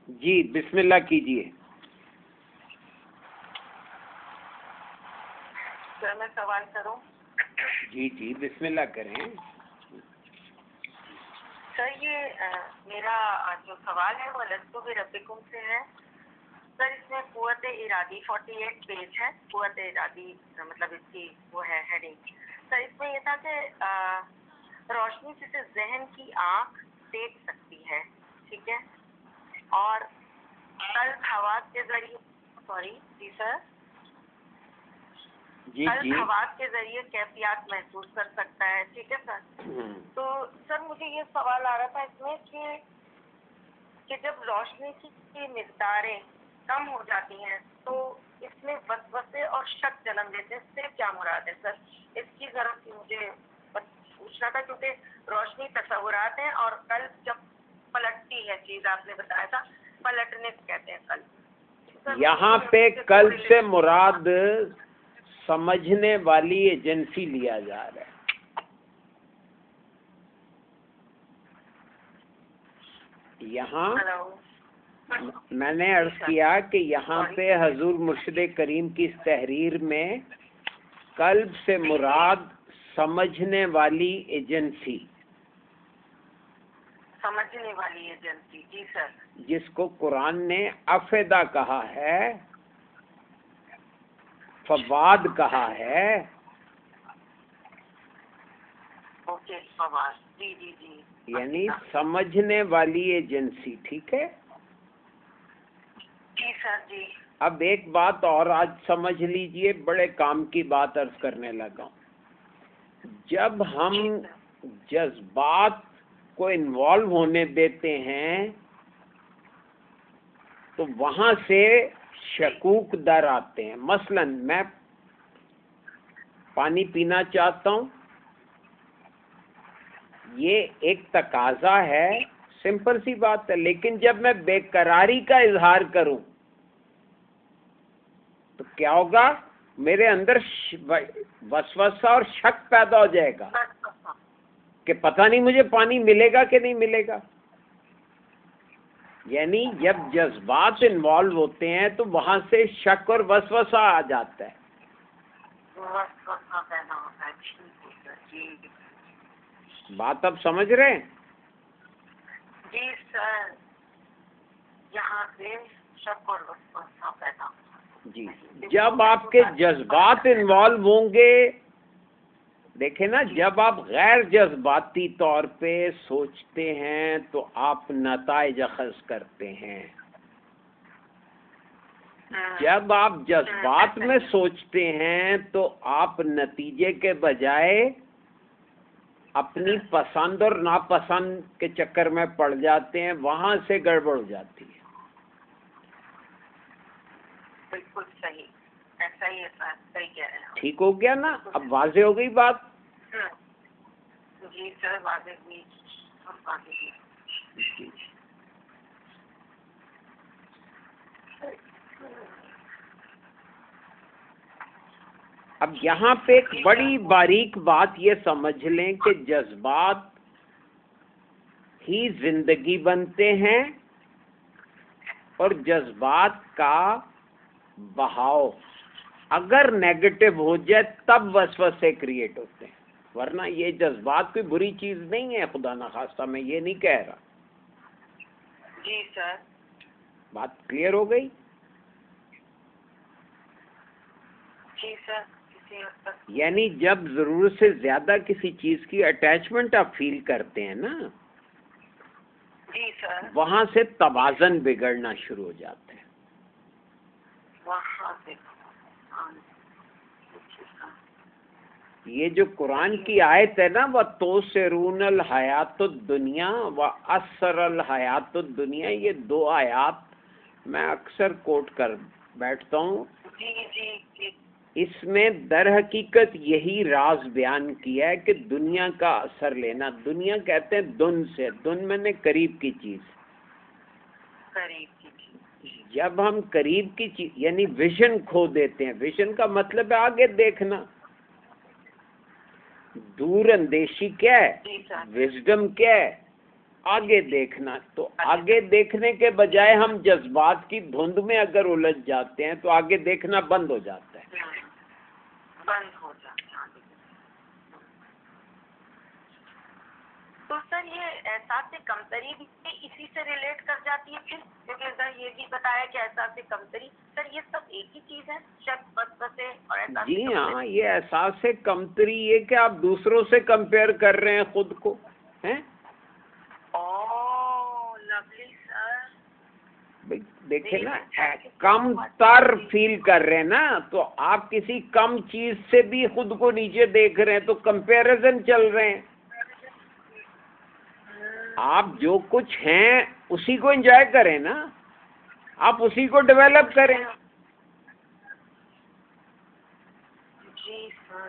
جی بسم اللہ کیجیے. سر میں سوال کروں؟ جی جی بسم اللہ کریں. سر یہ میرا جو سوال ہے وہ لستو بربکم سے ہے. سر اس میں قوت ارادی 48 پیج ہے. قوت ارادی مطلب اس کی وہ ہے ہیڈنگ. سر اس میں یہ تھا کہ روشنی جسے ذہن کی آنکھ دیکھ سکتی ہے، ٹھیک ہے، اور قلب حواس کے ذریعے جی سر قلب حواس کے ذریعے کیفیات محسوس کر سکتا ہے، ٹھیک ہے سر. تو سر مجھے یہ سوال آ رہا تھا اس میں کہ جب روشنی کی مقداریں کم ہو جاتی ہیں تو اس میں وسوسے اور شک جنم دیتے ہیں. اس سے کیا مراد ہے سر؟ اس کی ضرورت تھی مجھے پوچھنا تھا، کیونکہ روشنی تصورات ہیں اور قلب جب پلٹتی ہے چیز، آپ نے بتایا تھا پلٹنے کہتے ہیں قلب. یہاں پہ قلب سے مراد سمجھنے والی ایجنسی لیا جا رہا ہے. یہاں میں نے عرض کیا کہ یہاں پہ حضور مرشد کریم کی اس تحریر میں قلب سے مراد سمجھنے والی ایجنسی، سمجھنے والی ایجنسی، جی سر، جس کو قرآن نے افیدہ کہا ہے، فواد کہا ہے. اوکے فواد، جی جی جی، یعنی سمجھنے والی ایجنسی. ٹھیک ہے جی سر جی. اب ایک بات اور آج سمجھ لیجئے، بڑے کام کی بات عرض کرنے لگا ہوں. جب ہم جذبات کو انوالو ہونے دیتے ہیں تو وہاں سے شکوک در آتے ہیں. مثلا میں پانی پینا چاہتا ہوں، یہ ایک تقاضا ہے، سمپل سی بات ہے. لیکن جب میں بے قراری کا اظہار کروں تو کیا ہوگا؟ میرے اندر وسوسہ اور شک پیدا ہو جائے گا کہ پتہ نہیں مجھے پانی ملے گا کہ نہیں ملے گا. یعنی جب جذبات انوالو ہوتے ہیں تو وہاں سے شک اور وسوسہ آ جاتا ہے. بات اب سمجھ رہے ہیں؟ جی سر، یہاں سے شک اور وسوسہ پیدا ہوتا ہے. جی جب آپ کے جذبات انوالو ہوں گے، دیکھیں نا، جب آپ غیر جذباتی طور پہ سوچتے ہیں تو آپ نتائج اخذ کرتے ہیں. جب آپ جذبات میں سوچتے ہیں تو آپ نتیجے کے بجائے اپنی پسند اور ناپسند کے چکر میں پڑ جاتے ہیں، وہاں سے گڑبڑ ہو جاتی ہے. بالکل صحیح، ایسا ہی ہے سر، صحیح کہہ رہے ہیں. ٹھیک ہو گیا نا؟ اب واضح ہو گئی بات؟ جی سر واضح ہوئی، واضح ہوئی. اب یہاں پہ ایک بڑی باریک بات یہ سمجھ لیں کہ جذبات ہی زندگی بنتے ہیں اور جذبات کا بہاؤ اگر نیگیٹو ہو جائے تب وسوسے کریٹ ہوتے ہیں، ورنہ یہ جذبات کوئی بری چیز نہیں ہے. خدا نخواستہ میں یہ نہیں کہہ رہا. جی سر. بات کلیئر ہو گئی؟ جی سر. یعنی جب ضرورت سے زیادہ کسی چیز کی اٹیچمنٹ آپ فیل کرتے ہیں نا، جی سر، وہاں سے توازن بگڑنا شروع ہو جاتا ہے. وہاں سے یہ جو قرآن کی آیت ہے نا، وَتُؤْثِرُونَ الْحَيَاةَ الدُّنْيَا وَأَثَّرَ الْحَيَاةُ الدُّنْيَا، یہ دو آیات میں اکثر کوٹ کر بیٹھتا ہوں. جی جی جی. اس میں در حقیقت یہی راز بیان کیا ہے کہ دنیا کا اثر لینا. دنیا کہتے ہیں دن سے، دن میں نے قریب کی چیز. قریب کی چیز. جب ہم قریب کی چیز یعنی ویژن کھو دیتے ہیں. ویژن کا مطلب ہے آگے دیکھنا. دور اندیشی کیا ہے؟ وزڈم کیا ہے؟ آگے دیکھنا. تو آگے دیکھنے کے بجائے ہم جذبات کی دھند میں اگر الجھ جاتے ہیں تو آگے دیکھنا بند ہو جاتا ہے. بند ہو جاتا ہے. تو سر یہ احساس کمتری بھی اسی سے ریلیٹ کر جاتی ہے پھر، کیونکہ سر یہ بھی بتایا کہ احساس کمتری، سر یہ سب ایک ہی چیز ہے، شک وسوسے اور احساس؟ جی ہاں، یہ احساس کمتری یہ کہ آپ دوسروں سے کمپیئر کر رہے ہیں خود کو ہیں. Oh lovely sir. دیکھیں نا، کم تر فیل کر رہے ہیں نا، تو آپ کسی کم چیز سے بھی خود کو نیچے دیکھ رہے ہیں، تو کمپیریزن چل رہے ہیں. آپ جو کچھ ہیں اسی کو انجوائے کریں نا، آپ اسی کو ڈیولپ کریں. جی سر.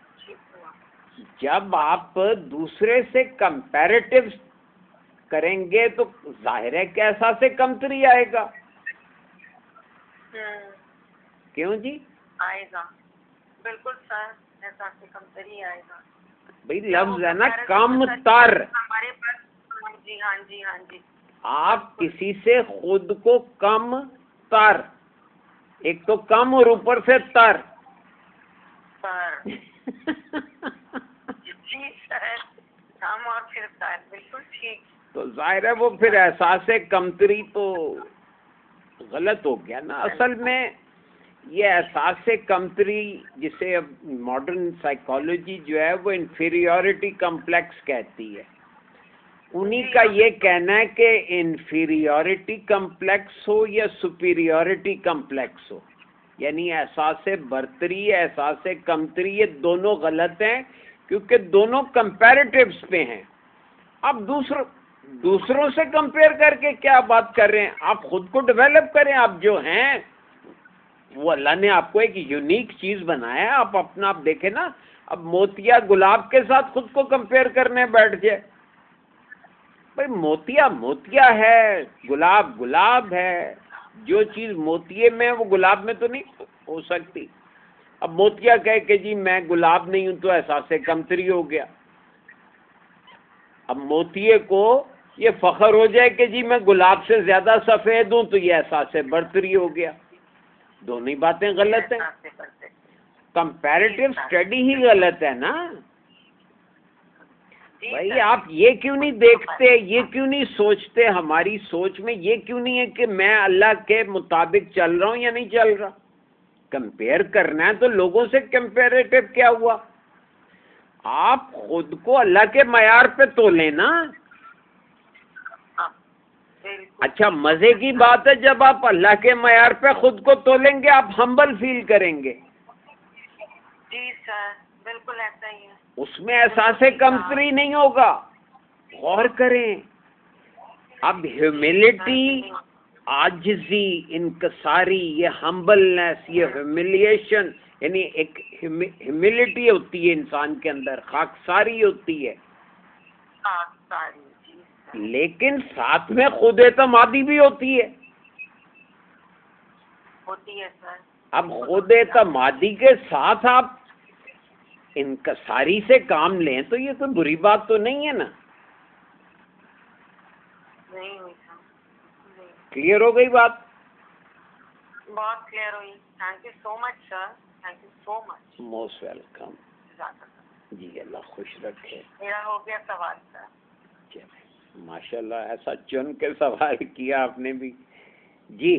جب آپ دوسرے سے کمپیریٹو کریں گے تو ظاہر ہے کہ احساس کمتری آئے گا. کیوں جی؟ آئے گا بالکل سر، احساس کمتری آئے گا. بھئی لفظ ہے نا کم تر. ہمارے پاس. جی ہاں جی ہاں جی. آپ کسی سے خود کو کم تر، ایک تو کم اور اوپر سے تر. جی سر، کم اور پھر تر، بالکل ٹھیک. تو ظاہر ہے وہ پھر احساس کمتری تو غلط ہو گیا نا. اصل میں یہ احساس کمتری جسے اب ماڈرن سائیکالوجی جو ہے وہ انفیریورٹی کمپلیکس کہتی ہے. انہی کا یہ کہنا ہے کہ انفیریورٹی کمپلیکس ہو یا سپیریورٹی کمپلیکس ہو، یعنی احساس برتری احساس کمتری، یہ دونوں غلط ہیں کیونکہ دونوں کمپیریٹیوز پہ ہیں. اب دوسروں سے کمپیئر کر کے کیا بات کر رہے ہیں؟ آپ خود کو ڈیولپ کریں. آپ جو ہیں وہ اللہ نے آپ کو ایک یونیک چیز بنایا ہے. آپ اپنا آپ دیکھیں نا، اب موتیا گلاب کے ساتھ خود کو کمپیئر کرنے بیٹھ جائے. بھائی موتیا ہے، گلاب گلاب ہے. جو چیز موتیے میں وہ گلاب میں تو نہیں ہو سکتی. اب موتیا کہے کہ جی میں گلاب نہیں ہوں تو احساس کمتری ہو گیا. اب موتیے کو یہ فخر ہو جائے کہ جی میں گلاب سے زیادہ سفید ہوں تو یہ احساس برتری ہو گیا. دونوں ہی باتیں غلط ہیں. کمپیریٹیو اسٹڈی ہی غلط ہے نا. بھائی آپ یہ کیوں نہیں دیکھتے، یہ کیوں نہیں سوچتے، ہماری سوچ میں یہ کیوں نہیں ہے کہ میں اللہ کے مطابق چل رہا ہوں یا نہیں چل رہا؟ کمپیئر کرنا ہے تو لوگوں سے کمپیریٹیو کیا ہوا؟ آپ خود کو اللہ کے معیار پہ تولیں نا. اچھا مزے کی بات ہے جب آپ اللہ کے معیار پہ خود کو تولیں گے آپ ہمبل فیل کریں گے. جی سر بالکل ایسا ہی ہے. اس میں احساس کمتری نہیں ہوگا. غور کریں. اب ہیوملٹی، عاجزی، انکساری، یہ ہمبلنس، یہ ہیوملیشن، یعنی ایک ہیوملٹی ہوتی ہے انسان کے اندر، خاکساری ہوتی ہے، لیکن ساتھ میں خود اعتمادی بھی ہوتی ہے. سر. اب خود اعتمادی کے ساتھ آپ انکساری سے کام لیں تو یہ کوئی بری بات تو نہیں ہے نا. نہیں ہوئی. کلیئر ہو گئی بات؟ بہت کلیئر ہوئی. Thank you so much sir. Thank you so much. Most welcome. جی اللہ خوش رکھے. میرا ہو گیا سوال سر. ماشاء اللہ ایسا چن کے سوال کیا آپ نے بھی. جی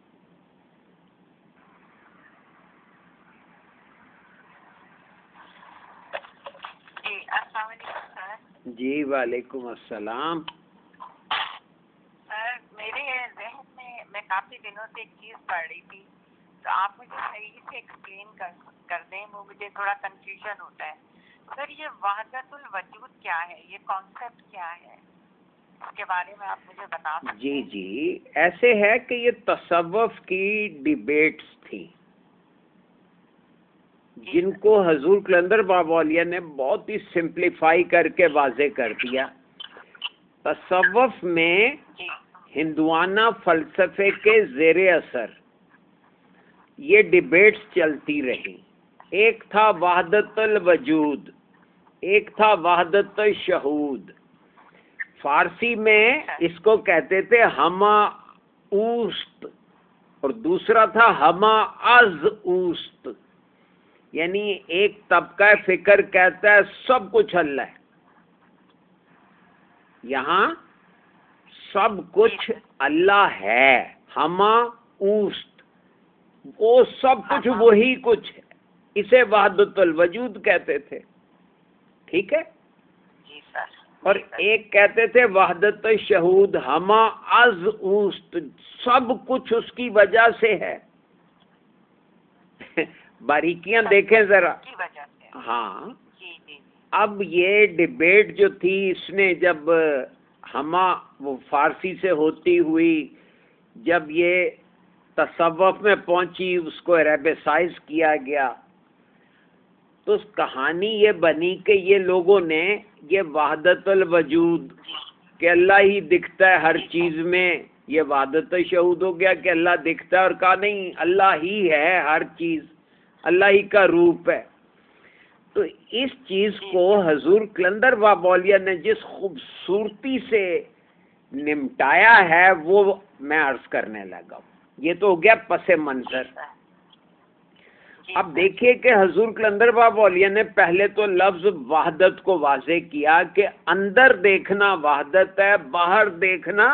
السلام علیکم سر. جی وعلیکم السلام. سر میرے ذہن میں کافی دنوں سے ایک چیز پڑھ رہی تھی تو آپ مجھے صحیح سے ایکسپلین کر دیں. وہ مجھے تھوڑا کنفیوژن ہوتا ہے. سر یہ وحدت الوجود کیا ہے، یہ کانسیپٹ کیا ہے، اس کے بارے میں آپ مجھے بتا سکتے ہیں؟ جی جی ایسے ہے کہ یہ تصوف کی ڈیبیٹس تھی جن کو حضور قلندر بابا اولیاء نے بہت ہی سمپلیفائی کر کے واضح کر دیا. تصوف میں ہندوانہ فلسفے کے زیر اثر یہ ڈیبیٹس چلتی رہی. ایک تھا وحدت الوجود، ایک تھا وحدت الشہود. فارسی میں اس کو کہتے تھے ہما اوست، اور دوسرا تھا ہما از اوست، یعنی ایک طبقہ فکر کہتا ہے سب کچھ اللہ ہے، یہاں سب کچھ اللہ ہے، ہما اوست، وہ سب کچھ وہی کچھ ہے، اسے وحدت الوجود کہتے تھے، ٹھیک ہے؟ اور ایک کہتے تھے وحدت شہود، ہما از اوست، سب کچھ اس کی وجہ سے ہے۔ باریکیاں دیکھیں ذرا۔ ہاں، اب یہ ڈیبیٹ جو تھی، اس نے جب ہما وہ فارسی سے ہوتی ہوئی جب یہ تصوف میں پہنچی، اس کو عربیسائز کیا گیا، تو کہانی یہ بنی کہ یہ لوگوں نے یہ وحدت الوجود کہ اللہ ہی دکھتا ہے ہر چیز میں، یہ وحدت شہود ہو گیا کہ اللہ دکھتا ہے، اور کہا نہیں، اللہ ہی ہے ہر چیز، اللہ ہی کا روپ ہے۔ تو اس چیز کو حضور قلندر بابا اولیاء نے جس خوبصورتی سے نمٹایا ہے وہ میں عرض کرنے لگا ہوں۔ یہ تو ہو گیا پس منظر۔ اب دیکھیے کہ حضور قلندر بابا اولیاء نے پہلے تو لفظ وحدت کو واضح کیا کہ اندر دیکھنا وحدت ہے، باہر دیکھنا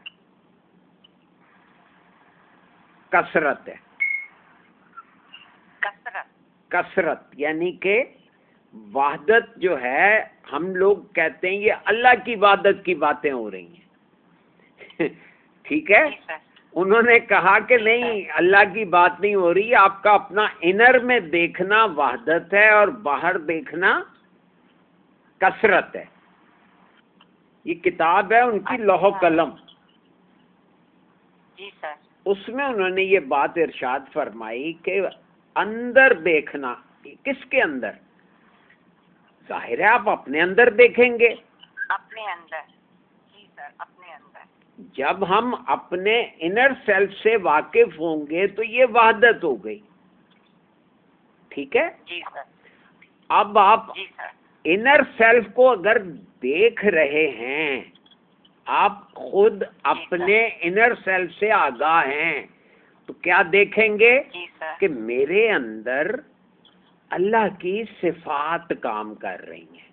کثرت ہے۔ کثرت یعنی کہ وحدت جو ہے، ہم لوگ کہتے ہیں یہ اللہ کی وحدت کی باتیں ہو رہی ہیں، ٹھیک ہے؟ انہوں نے کہا کہ نہیں، اللہ کی بات نہیں ہو رہی، آپ کا اپنا انر میں دیکھنا وحدت ہے اور باہر دیکھنا کثرت ہے۔ یہ کتاب ہے ان کی لوح و قلم، اس میں انہوں نے یہ بات ارشاد فرمائی کہ اندر دیکھنا، کس کے اندر؟ ظاہر ہے آپ اپنے اندر دیکھیں گے، اپنے اندر، جی سر، اپنے اندر۔ جب ہم اپنے انر سیلف سے واقف ہوں گے تو یہ وحدت ہو گئی، ٹھیک ہے؟ جی سر۔ اب آپ انر سیلف کو اگر دیکھ رہے ہیں، آپ خود اپنے انر سیلف سے آگاہ ہیں، تو کیا دیکھیں گے کہ میرے اندر اللہ کی صفات کام کر رہی ہیں۔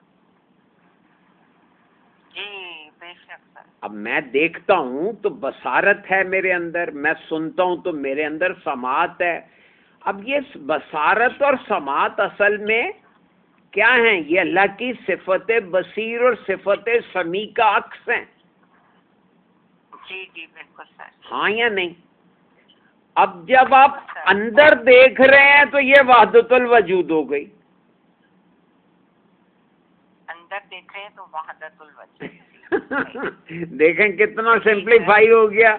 جی بے شک سر۔ اب میں دیکھتا ہوں تو بصارت ہے میرے اندر، میں سنتا ہوں تو میرے اندر سماعت ہے۔ اب یہ بصارت اور سماعت اصل میں کیا ہیں؟ یہ اللہ کی صفت بصیر اور صفت سمیع کا عکس ہیں۔ جی جی بالکل سر۔ ہاں یا نہیں؟ اب جب آپ اندر دیکھ رہے ہیں تو یہ وحدت الوجود ہو گئی۔ اندر دیکھ رہے ہیں تو وحدت الوجود۔ دیکھیں کتنا سمپلیفائی ہو گیا۔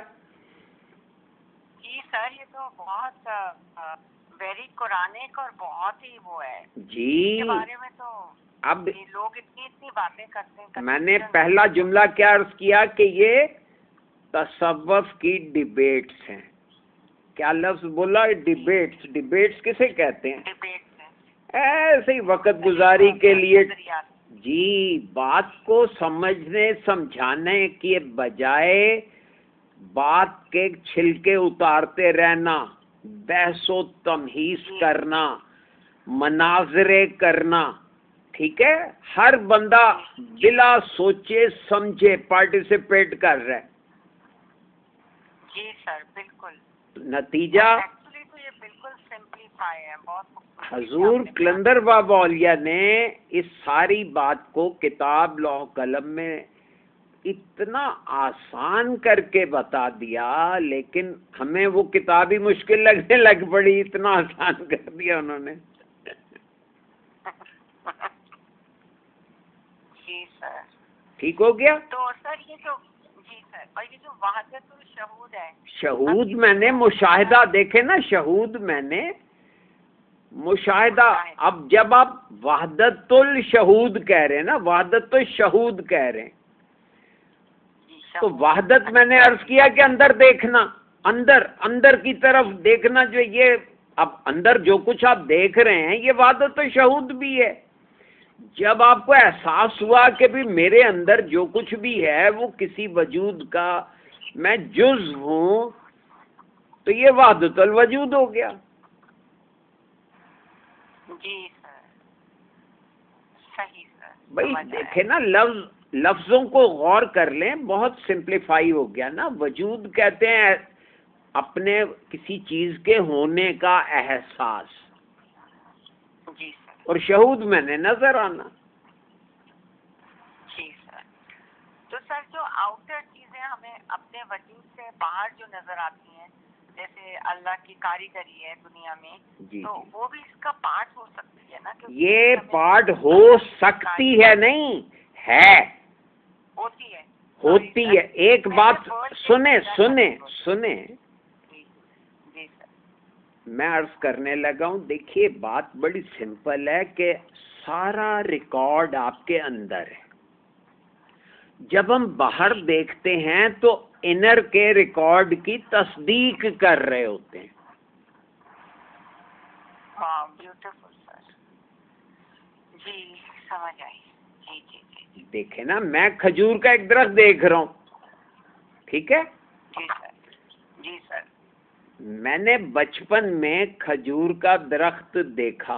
جی سر، یہ تو بہت ویری قرآنک اور بہت ہی وہ ہے جی، اس کے بارے میں تو اب لوگ اتنی باتیں کرتے ہیں۔ میں نے پہلا جملہ کیا عرض کیا کہ یہ تصوف کی ڈیبیٹس ہیں۔ کیا لفظ بولا؟ ڈیبیٹس۔ ڈیبیٹس کسے کہتے ہیں؟ ایسے ہی وقت گزاری کے لیے، جی، بات کو سمجھنے سمجھانے کے بجائے بات کے چھلکے اتارتے رہنا، بحث و تمہیز کرنا، مناظرے کرنا، ٹھیک ہے؟ ہر بندہ بلا سوچے سمجھے پارٹیسپیٹ کر رہا ہے۔ جی سر بالکل۔ نتیجہ تو یہ بالکل سمپلیفائی ہے، بہت حضور قلندر بابا اولیاء نے اس ساری بات کو کتاب لوح قلم میں اتنا آسان کر کے بتا دیا، لیکن ہمیں وہ کتاب ہی مشکل لگنے لگ پڑی، اتنا آسان کر دیا انہوں نے۔ جی سر، ٹھیک ہو گیا؟ تو سر یہ جو، جی سر، اور یہ جو وحدت الشہود ہے، شہود میں نے مشاہدہ، دیکھے نا، شہود میں نے مشاہدہ۔ اب جب آپ وحدت الشہود کہہ رہے ہیں نا، وحدت الشہود کہہ رہے ہیں، تو وحدت میں نے عرض کیا کہ اندر دیکھنا، اندر کی طرف دیکھنا، جو یہ اب اندر جو کچھ آپ دیکھ رہے ہیں یہ وحدت الشہود بھی ہے۔ جب آپ کو احساس ہوا کہ بھی میرے اندر جو کچھ بھی ہے وہ کسی وجود کا میں جز ہوں، تو یہ وحدت الوجود ہو گیا. جی سر، صحیح سر. بھائی دیکھیں نا، لفظوں کو غور کر لیں، بہت سمپلیفائی ہو گیا نا. وجود کہتے ہیں اپنے کسی چیز کے ہونے کا احساس، جی سر. اور شہود میں نے نظر آنا. جی سر. تو سر جو آؤٹر چیزیں ہمیں اپنے وجود سے باہر جو نظر آتی ہیں، جیسے اللہ کی کاریگری ہے دنیا میں، جی تو جی، وہ بھی اس کا پارٹ ہو سکتی ہے نا؟ یہ پارٹ ہو سکتی ہے، نہیں ہے، ہوتی ہے. ہوتی ہے. ایک بات سنیں سنیں سنیں، جی سر. میں عرض کرنے لگا ہوں. دیکھیے بات بڑی سمپل ہے کہ سارا ریکارڈ آپ کے اندر ہے. جب ہم باہر دیکھتے ہیں تو انر کے ریکارڈ کی تصدیق کر رہے ہوتے ہیں. ہاں، بیوٹیفل سر. جی سمجھ آئی. جی جی جی. دیکھیں نا، میں کھجور کا ایک درخت دیکھ رہا ہوں، ٹھیک ہے. جی سر. جی سر. میں نے بچپن میں کھجور کا درخت دیکھا،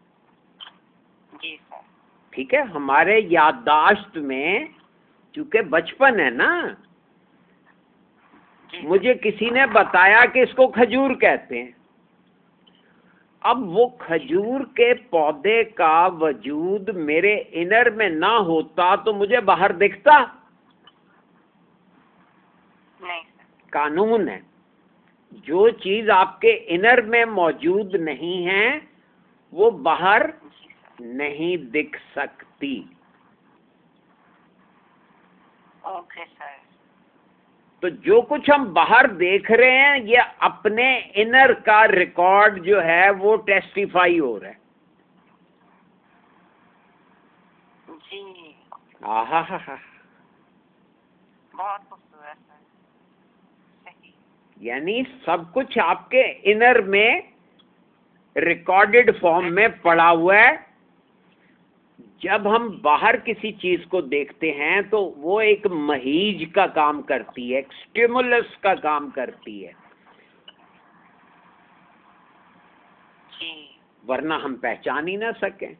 جی سر. ٹھیک ہے. ہمارے یادداشت میں چونکہ بچپن ہے نا، مجھے کسی نے بتایا کہ اس کو کھجور کہتے ہیں. اب وہ کھجور کے پودے کا وجود میرے انر میں نہ ہوتا تو مجھے باہر دکھتا؟ نہیں. قانون ہے، جو چیز آپ کے انر میں موجود نہیں ہے وہ باہر نہیں دکھ سکتی. Okay sir. تو جو کچھ ہم باہر دیکھ رہے ہیں یہ اپنے انر کا ریکارڈ جو ہے وہ ٹیسٹیفائی ہو رہا ہے. جی. آہا ہا ہا. بہت خوبصورت سر. صحیح. یعنی سب کچھ آپ کے انر میں ریکارڈڈ فارم میں پڑا ہوا ہے. جب ہم باہر کسی چیز کو دیکھتے ہیں تو وہ ایک مہیج کا کام کرتی ہے، ایک سٹیمولس کا کام کرتی ہے، جی. ورنہ ہم پہچان ہی نہ سکیں.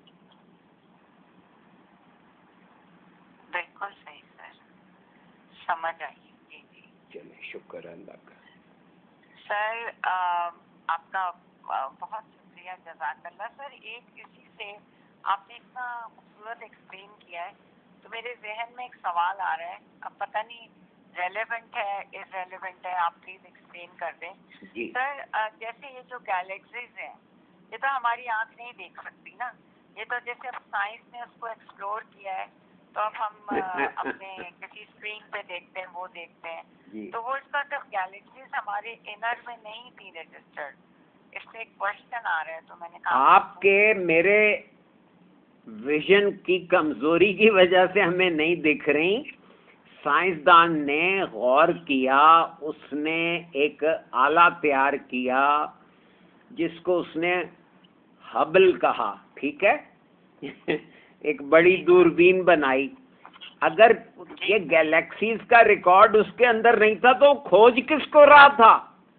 بالکل صحیح سر. سمجھ آئی. جی جی. چلیں، شکر اللہ کا. سر آپ کا بہت شکریہ، جزاک اللہ. سر ایک اسی سے آپ نے اتنا خوبصورت ایکسپلین کیا ہے تو میرے ذہن میں ایک سوال آ رہا ہے. اب پتہ نہیں ریلیونٹ ہے ارریلیونٹ ہے، آپ پلیز ایکسپلین کر دیں. جی سر جیسے یہ جو گیلیکسیز ہیں یہ تو ہماری آنکھ نہیں دیکھ سکتی نا. یہ تو جیسے اب سائنس نے اس کو ایکسپلور کیا ہے تو اب ہم اپنے کسی اسکرین پہ دیکھتے ہیں، وہ دیکھتے ہیں. جی. تو وہ اس کا جب گیلیکسیز ہمارے انر میں نہیں تھی رجسٹرڈ، اس سے ایک کوشچن آ رہا ہے تو میں نے کہا آپ کے میرے ویژن کی کمزوری کی وجہ سے ہمیں نہیں دکھ رہی. سائنسدان نے غور کیا، اس نے ایک آلہ تیار کیا جس کو اس نے ہبل کہا، ٹھیک ہے. ایک بڑی دوربین بنائی. اگر یہ گیلیکسیز کا ریکارڈ اس کے اندر نہیں تھا تو کھوج کس کو رہا تھا؟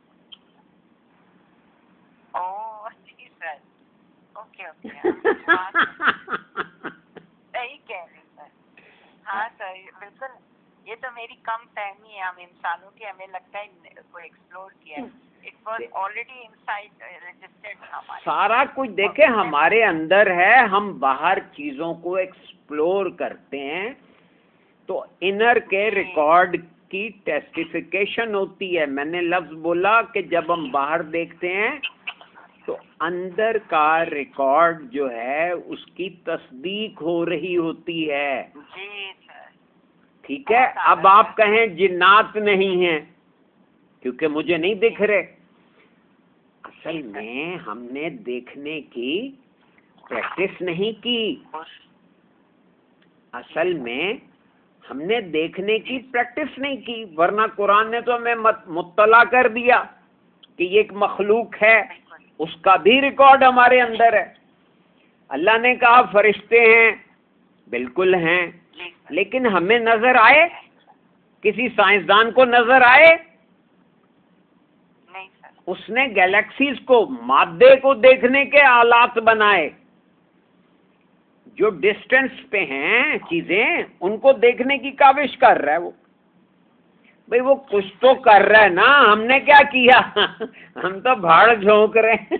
جی سر. Okay okay. صحیح کہہ رہے سر. ہاں سر بالکل. یہ تو میری کم فہمی ہے ہم انسانوں کی، ہمیں لگتا ہے کو ایکسپلور کیا ہے. It was already inside registered ہمارے. سارا کچھ دیکھیں ہمارے اندر ہے، ہم باہر چیزوں کو ایکسپلور کرتے ہیں تو انر کے ریکارڈ کی ٹیسٹیفیکیشن ہوتی ہے. میں نے لفظ بولا کہ جب ہم باہر دیکھتے ہیں تو اندر کا ریکارڈ جو ہے اس کی تصدیق ہو رہی ہوتی ہے. جی سر. ٹھیک ہے. اب آپ کہیں جنات نہیں ہیں کیونکہ مجھے نہیں دکھ رہے. اصل میں ہم نے دیکھنے کی پریکٹس نہیں کی. اصل میں ہم نے دیکھنے کی پریکٹس نہیں کی، ورنہ قرآن نے تو ہمیں مطلع کر دیا کہ یہ ایک مخلوق ہے، اس کا بھی ریکارڈ ہمارے اندر ہے. اللہ نے کہا فرشتے ہیں، بالکل ہیں، لیکن ہمیں نظر آئے؟ کسی سائنسدان کو نظر آئے؟ نہیں سر. اس نے گیلیکسیز کو، مادے کو دیکھنے کے آلات بنائے. جو ڈسٹینس پہ ہیں چیزیں، ان کو دیکھنے کی کاوش کر رہا ہے وہ. بھئی وہ کچھ تو کر رہا ہے نا، ہم نے کیا کیا؟ ہم تو بھاڑ جھونک رہے ہیں.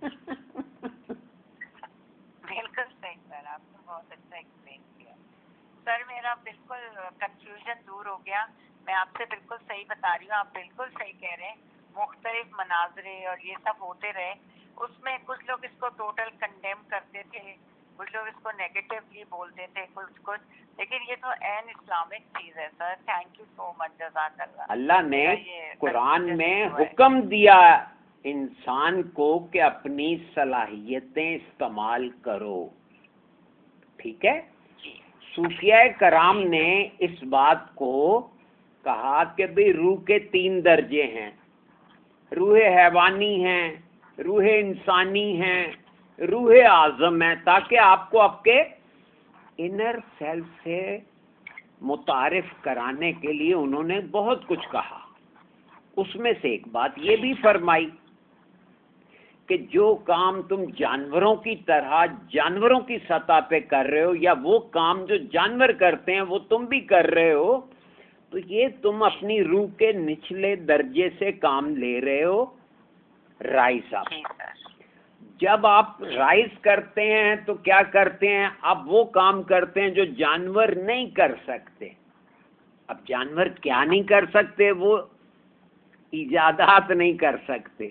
بالکل صحیح سر، آپ نے بہت اچھا ایکسپلین کیا. سر میرا بالکل کنفیوژن دور ہو گیا. میں آپ سے بالکل صحیح بتا رہی ہوں، آپ بالکل صحیح کہہ رہے ہیں. مختلف مناظرے اور یہ سب ہوتے رہے، اس میں کچھ لوگ اس کو ٹوٹل کنڈیم کرتے تھے، کچھ لوگ اس کو نیگیٹیولی بولتے تھے، کچھ، لیکن یہ تو عین اسلامک چیز ہے سر. تھینک یو سو مچ، جزاک اللہ. اللہ نے قرآن میں حکم دیا انسان کو کہ اپنی صلاحیتیں استعمال کرو. ٹھیک ہے؟ صوفیاء کرام نے اس بات کو کہا کہ بھئی روح کے 3 درجے ہیں، روح حیوانی ہیں، روح انسانی ہیں، روح اعظم ہے، تاکہ آپ کو آپ کے انر سیلف سے متعارف کرانے کے لیے انہوں نے بہت کچھ کہا. اس میں سے ایک بات یہ بھی فرمائی کہ جو کام تم جانوروں کی طرح جانوروں کی سطح پہ کر رہے ہو، یا وہ کام جو جانور کرتے ہیں وہ تم بھی کر رہے ہو، تو یہ تم اپنی روح کے نچلے درجے سے کام لے رہے ہو، رائز اپ. جب آپ رائز کرتے ہیں تو کیا کرتے ہیں؟ آپ وہ کام کرتے ہیں جو جانور نہیں کر سکتے. اب جانور کیا نہیں کر سکتے؟ وہ ایجادات نہیں کر سکتے،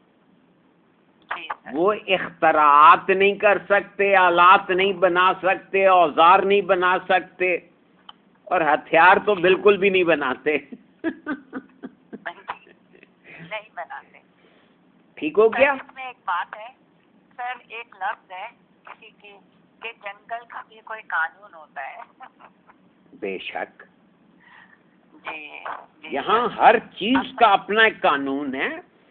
وہ اختراعات نہیں کر سکتے، آلات نہیں بنا سکتے، اوزار نہیں بنا سکتے، اور ہتھیار تو بالکل بھی نہیں بناتے. نہیں بناتے. ٹھیک ہو گیا؟ اس میں ایک بات ہے سر، ایک لفظ ہے کسی کی کہ جنگل کا بھی کوئی قانون ہوتا ہے. بے شک. جی. یہاں ہر چیز کا اپنا ایک قانون ہے.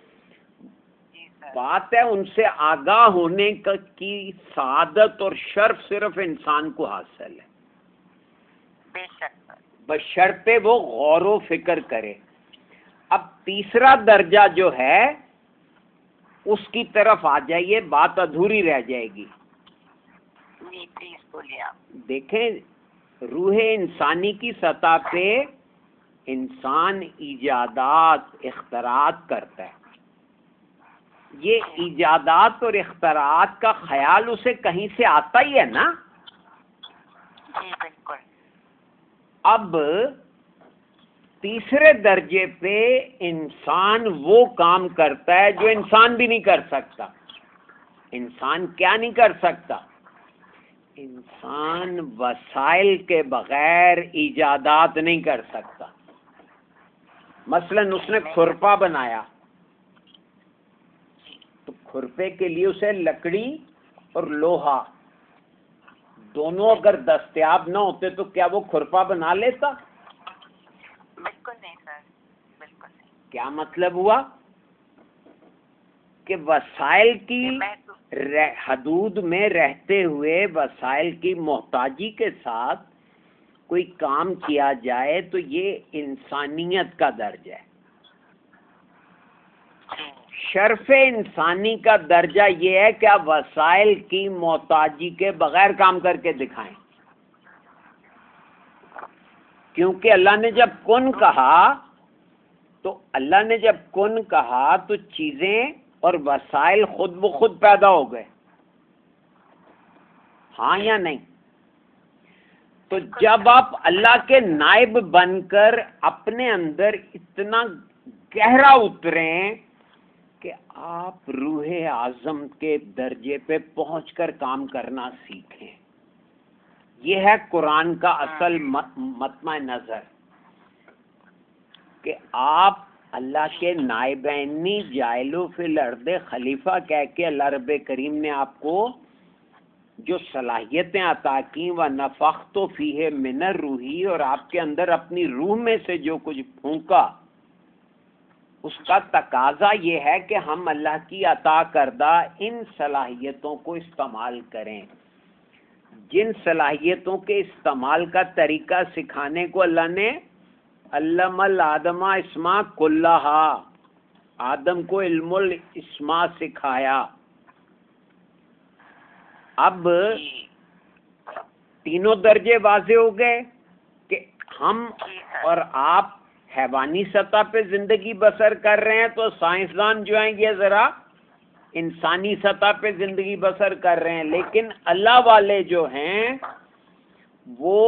بات ہے ان سے آگاہ ہونے کی سعادت اور شرف صرف انسان کو حاصل ہے، بے شک، بشرطے وہ غور و فکر کرے. اب تیسرا درجہ جو ہے اس کی طرف آ جائیے، بات ادھوری رہ جائے گی. جی پلیز بولیے آپ. دیکھیں، روح انسانی کی سطح پہ انسان ایجادات، اختراعات کرتا ہے. یہ ایجادات اور اختراعات کا خیال اسے کہیں سے آتا ہی ہے نا. جی بالکل. اب تیسرے درجے پہ انسان وہ کام کرتا ہے جو انسان بھی نہیں کر سکتا. انسان کیا نہیں کر سکتا؟ انسان وسائل کے بغیر ایجادات نہیں کر سکتا. مثلا اس نے کھرپا بنایا، تو کھرپے کے لیے اسے لکڑی اور لوہا دونوں اگر دستیاب نہ ہوتے تو کیا وہ کھرپا بنا لیتا؟ بالکل نہیں سر، بالکل نہیں. کیا مطلب ہوا؟ کہ وسائل کی حدود میں رہتے ہوئے وسائل کی محتاجی کے ساتھ کوئی کام کیا جائے تو یہ انسانیت کا درجہ ہے. شرف انسانی کا درجہ یہ ہے کہ آپ وسائل کی محتاجی کے بغیر کام کر کے دکھائیں. کیونکہ اللہ نے جب کن کہا تو چیزیں اور وسائل خود بخود پیدا ہو گئے، ہاں یا نہیں؟ تو جب آپ اللہ کے نائب بن کر اپنے اندر اتنا گہرا اتریں کہ آپ روح اعظم کے درجے پہ پہنچ کر کام کرنا سیکھیں، یہ ہے قرآن کا اصل مطمع نظر، کہ آپ اللہ کے نائب انی جائلو فی الارض خلیفہ کہہ کے اللہ رب کریم نے آپ کو جو صلاحیتیں عطا کی، وَنَفَخْتُ فِيهِ مِنَ الرُّوحِ، اور آپ کے اندر اپنی روح میں سے جو کچھ پھونکا اس کا تقاضا یہ ہے کہ ہم اللہ کی عطا کردہ ان صلاحیتوں کو استعمال کریں. جن صلاحیتوں کے استعمال کا طریقہ سکھانے کو اللہ نے علم الآدم اسما کلہا، آدم کو علم الاسماء سکھایا. اب تینوں درجے واضح ہو گئے کہ ہم اور آپ حیوانی سطح پہ زندگی بسر کر رہے ہیں، تو سائنسدان جو ہیں یہ ذرا انسانی سطح پہ زندگی بسر کر رہے ہیں، لیکن اللہ والے جو ہیں وہ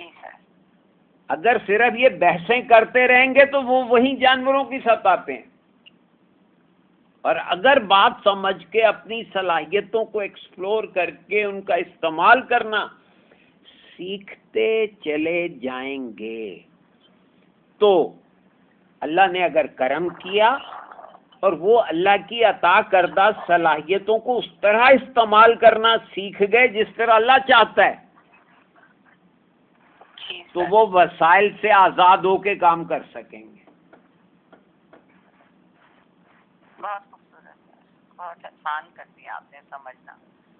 اگر صرف یہ بحثیں کرتے رہیں گے تو وہ وہی جانوروں کی سطح پہ ہیں. اور اگر بات سمجھ کے اپنی صلاحیتوں کو ایکسپلور کر کے ان کا استعمال کرنا سیکھتے چلے جائیں گے تو اللہ نے اگر کرم کیا اور وہ اللہ کی عطا کردہ صلاحیتوں کو اس طرح استعمال کرنا سیکھ گئے جس طرح اللہ چاہتا ہے، تو وہ وسائل سے آزاد ہو کے کام کر سکیں گے. بہت خوبصورت، بہت آسان کر دیا آپ نے سمجھنا.